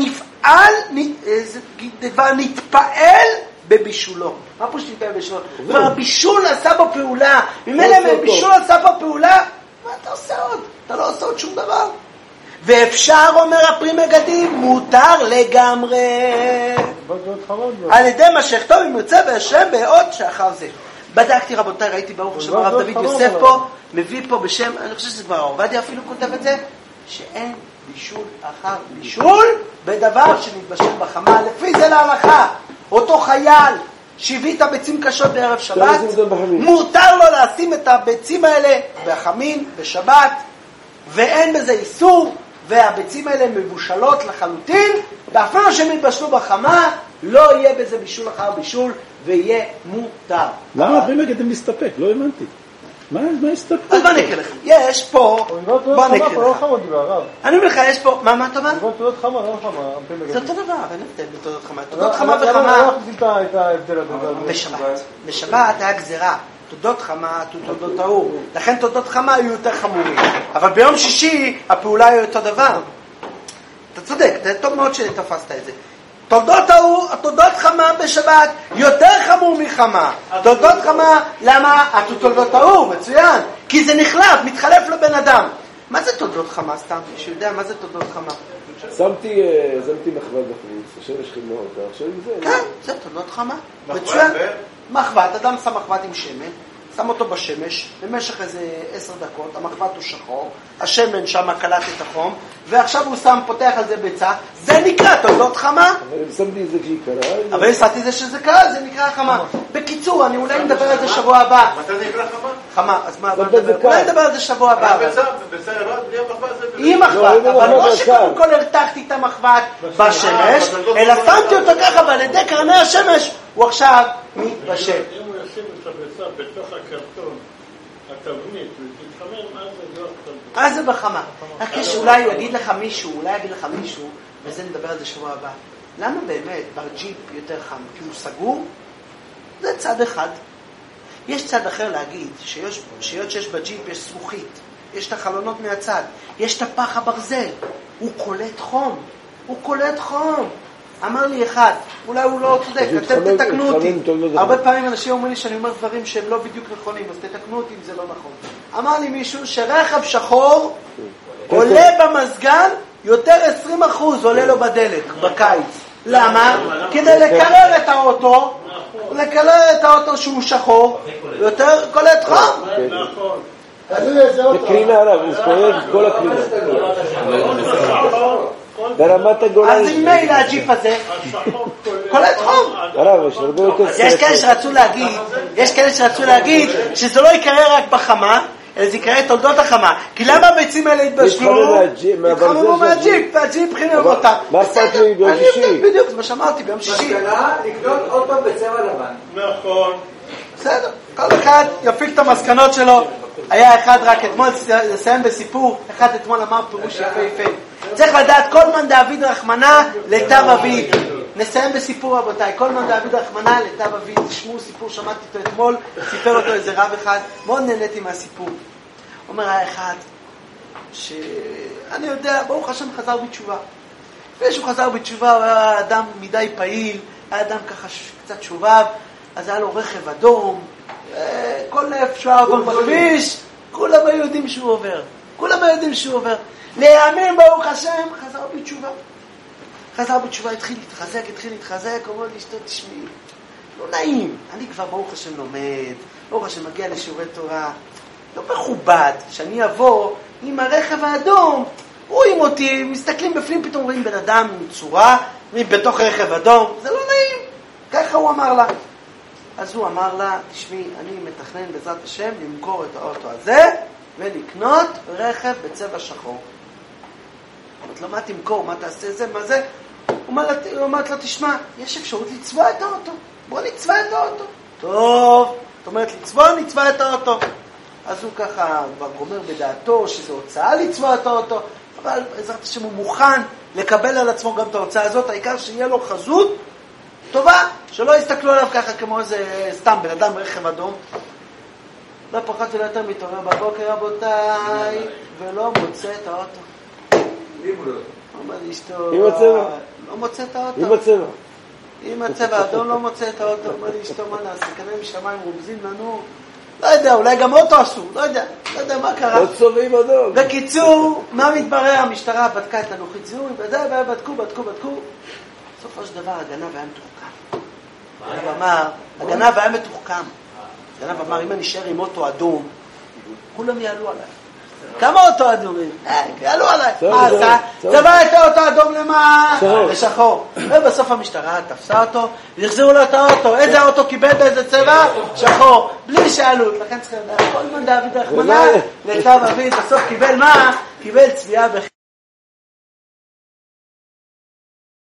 כבר נתפעל בבישולו. מה פה שנתפעל בבישולו? כבר הבישול עשה בו פעולה. ממילא הבישול עשה בו פעולה, מה אתה עושה עוד? אתה לא עושה עוד שום דבר. ואפשר, אומר הפרי מגדים, מותר לגמרי. על ידי משך טוב, אם יוצא בהשם בעוד שאחר זה. בדקתי רבותיי, ראיתי ברוך השם הרב דוד יוסף פה, מביא פה בשם, אני חושב שזה כבר עובדיה אפילו כותב את זה, שאין בישול אחר בישול בדבר שנתבשל בחמה. לפי זה להלכה, אותו חייל שהביא את הביצים קשות בערב שבת, מותר לו לשים את הביצים האלה בחמין בשבת, ואין בזה איסור, והביצים האלה מבושלות לחלוטין, ואפילו שהם יתבשלו בחמה, לא יהיה בזה בישול אחר בישול, ויהיה מותר. למה הפרי מגדים להסתפק? לא הבנתי. מה הסתפק? אז בוא נקרא לך. יש פה... בוא נקרא לך. אני אומר לך, יש פה... מה אתה אומר? תודות חמה, לא חמה. זה אותו דבר, אין הבדל בתודות חמה. תודות חמה וחמה... בשבת היה גזירה. תודות חמה, תודות האור. לכן תודות חמה היו יותר חמורים. אבל ביום שישי הפעולה היא אותו דבר. אתה צודק, זה טוב מאוד שתפסת את זה. תודות חמה בשבת יותר חמור מחמה. תודות חמה, למה? תודות האור, מצוין. כי זה נחלף, מתחלף לבן אדם. מה זה תודות חמה? סתם, שיודע מה זה תודות חמה. שמתי מחבת בחוץ, השמש חימה אותה, עכשיו עם זה. כן, זה תודות חמה. מצוין. מחבת, אדם שם מחבת עם שמן, שם אותו בשמש, במשך איזה 10 דקות, המחבת הוא שחור, השמן שם קלט את החום, ועכשיו הוא שם, פותח על זה ביצה, זה נקרא תולדות חמה. אבל אם שמתי את זה כי היא קרה... אבל שמתי את זה שזה קרה, זה נקרא חמה. בקיצור, אני אולי נדבר על זה שבוע הבא. מתי זה נקרא חמה? חמה, אז מה, אולי נדבר על זה שבוע הבא. ביצה ירד בלי המחבת זה... עם מחבת, אבל לא שקודם כל הרתחתי את המחבת בשמש, אלא שמתי אותו ככה, ועל ידי קרני השמש הוא עכשיו מתבשל. אם הוא ישים את הביצה בתוך הקרטון, התבנית, ותתחמם, אז זה לא טוב. מה זה בחמה? רק יש אולי יגיד לך מישהו, וזה נדבר על זה שבוע הבא. למה באמת בג'יפ יותר חם? כי הוא סגור? זה צד אחד. יש צד אחר להגיד, שיש בג'יפ יש זכוכית, יש את החלונות מהצד, יש את הפח הברזל, הוא קולט חום. אמר לי אחד, אולי הוא לא צודק, אתם תתקנו אותי. הרבה פעמים אנשים אומרים לי שאני אומר דברים שהם לא בדיוק נכונים, אז תתקנו אותי אם זה לא נכון. אמר לי מישהו שרכב שחור עולה במזגן יותר 20% עולה לו בדלק בקיץ. למה? כדי לקרר את האוטו שהוא שחור, יותר קולט חום. זה קרינה עליו, הוא ספורד כל הקרינה. ברמת הגולן. אז אם מילא הג'יפ הזה, קולט חום. יש כאלה שרצו להגיד שזה לא יקרה רק בחמה, אלא זה יקרה תולדות החמה. כי למה הביצים האלה התבשלו? התחממו מהג'יפ, והג'יפ חינם אותה. מה אכפת לי ביום שישי? בדיוק, זה מה שאמרתי, ביום שישי. מסקנה, לקנות עוד פעם בצבע לבן. נכון. בסדר, כל אחד יפיק את המסקנות שלו. היה אחד רק אתמול, לסיים בסיפור, אחד אתמול אמר פירוש יפה. צריך לדעת, כל מן דוד רחמנה לטב אביו. נסיים בסיפור רבותיי, כל מן דוד רחמנה לטב אביו. תשמעו סיפור, שמעתי אותו אתמול, סיפר אותו איזה רב אחד, מאוד נהניתי מהסיפור. אומר היה אחד, שאני יודע, ברוך השם חזר בתשובה. לפני שהוא חזר בתשובה, הוא היה אדם מדי פעיל, היה אדם ככה קצת שובב, אז היה לו רכב אדום, כל איפה שהוא עובר בכביש, כולם היו יודעים שהוא עובר. לימים ברוך השם חזר בתשובה, התחיל להתחזק, אומר לי אשתו, תשמעי, לא נעים, אני כבר ברוך השם לומד, ברוך השם מגיע לשיעורי תורה, לא מכובד, שאני אבוא עם הרכב האדום, רואים אותי, מסתכלים בפנים, פתאום רואים בן אדם עם צורה, בתוך רכב אדום, זה לא נעים, ככה הוא אמר לה. אז הוא אמר לה, תשמעי, אני מתכנן בעזרת השם למכור את האוטו הזה ולקנות רכב בצבע שחור. אמרת לו, מה תמכור? מה תעשה זה? מה זה? הוא אמרת לו, תשמע, יש אפשרות לצבוע את האוטו. בוא נצבע את האוטו. טוב, זאת אומרת, נצבע את האוטו. אז הוא ככה כבר גומר בדעתו שזו הוצאה לצבוע את האוטו, אבל בעזרת השם הוא מוכן לקבל על עצמו גם את ההוצאה הזאת, העיקר שיהיה לו חזות טובה, שלא יסתכלו עליו ככה כמו איזה סתם בן אדם רכב אדום. לא פחות ולא יותר מתעורר בבוקר רבותיי, ולא מוצא את האוטו. אומר לי אשתו, עם הצבע. לא מוצא את האוטו. עם הצבע האדום לא מוצא את האוטו. אומר לי אשתו, מה נעשה? כנראה משמיים רומזים לנו. לא יודע, אולי גם אוטו עשו, לא יודע מה קרה. לא צובעים אדום. בקיצור, מה מתברר? המשטרה בדקה את הלוחית זיהוי, וזה, בדקו. בסופו של דבר הגנב היה מתוחכם. הגנב היה מתוחכם. הגנב אמר, אם אני אשאר עם אוטו אדום, כולם יעלו עליי. כמה אוטו אדומים? יעלו עליי. מה עשה? צבע את האוטו אדום למה? לשחור. ובסוף המשטרה תפסה אותו, והחזירו לו את האוטו. איזה האוטו קיבל באיזה צבע? שחור. בלי שאלות. לכן צריך לדעת, כל מן דוד רחמנה לטב אביו. בסוף קיבל מה? קיבל צביעה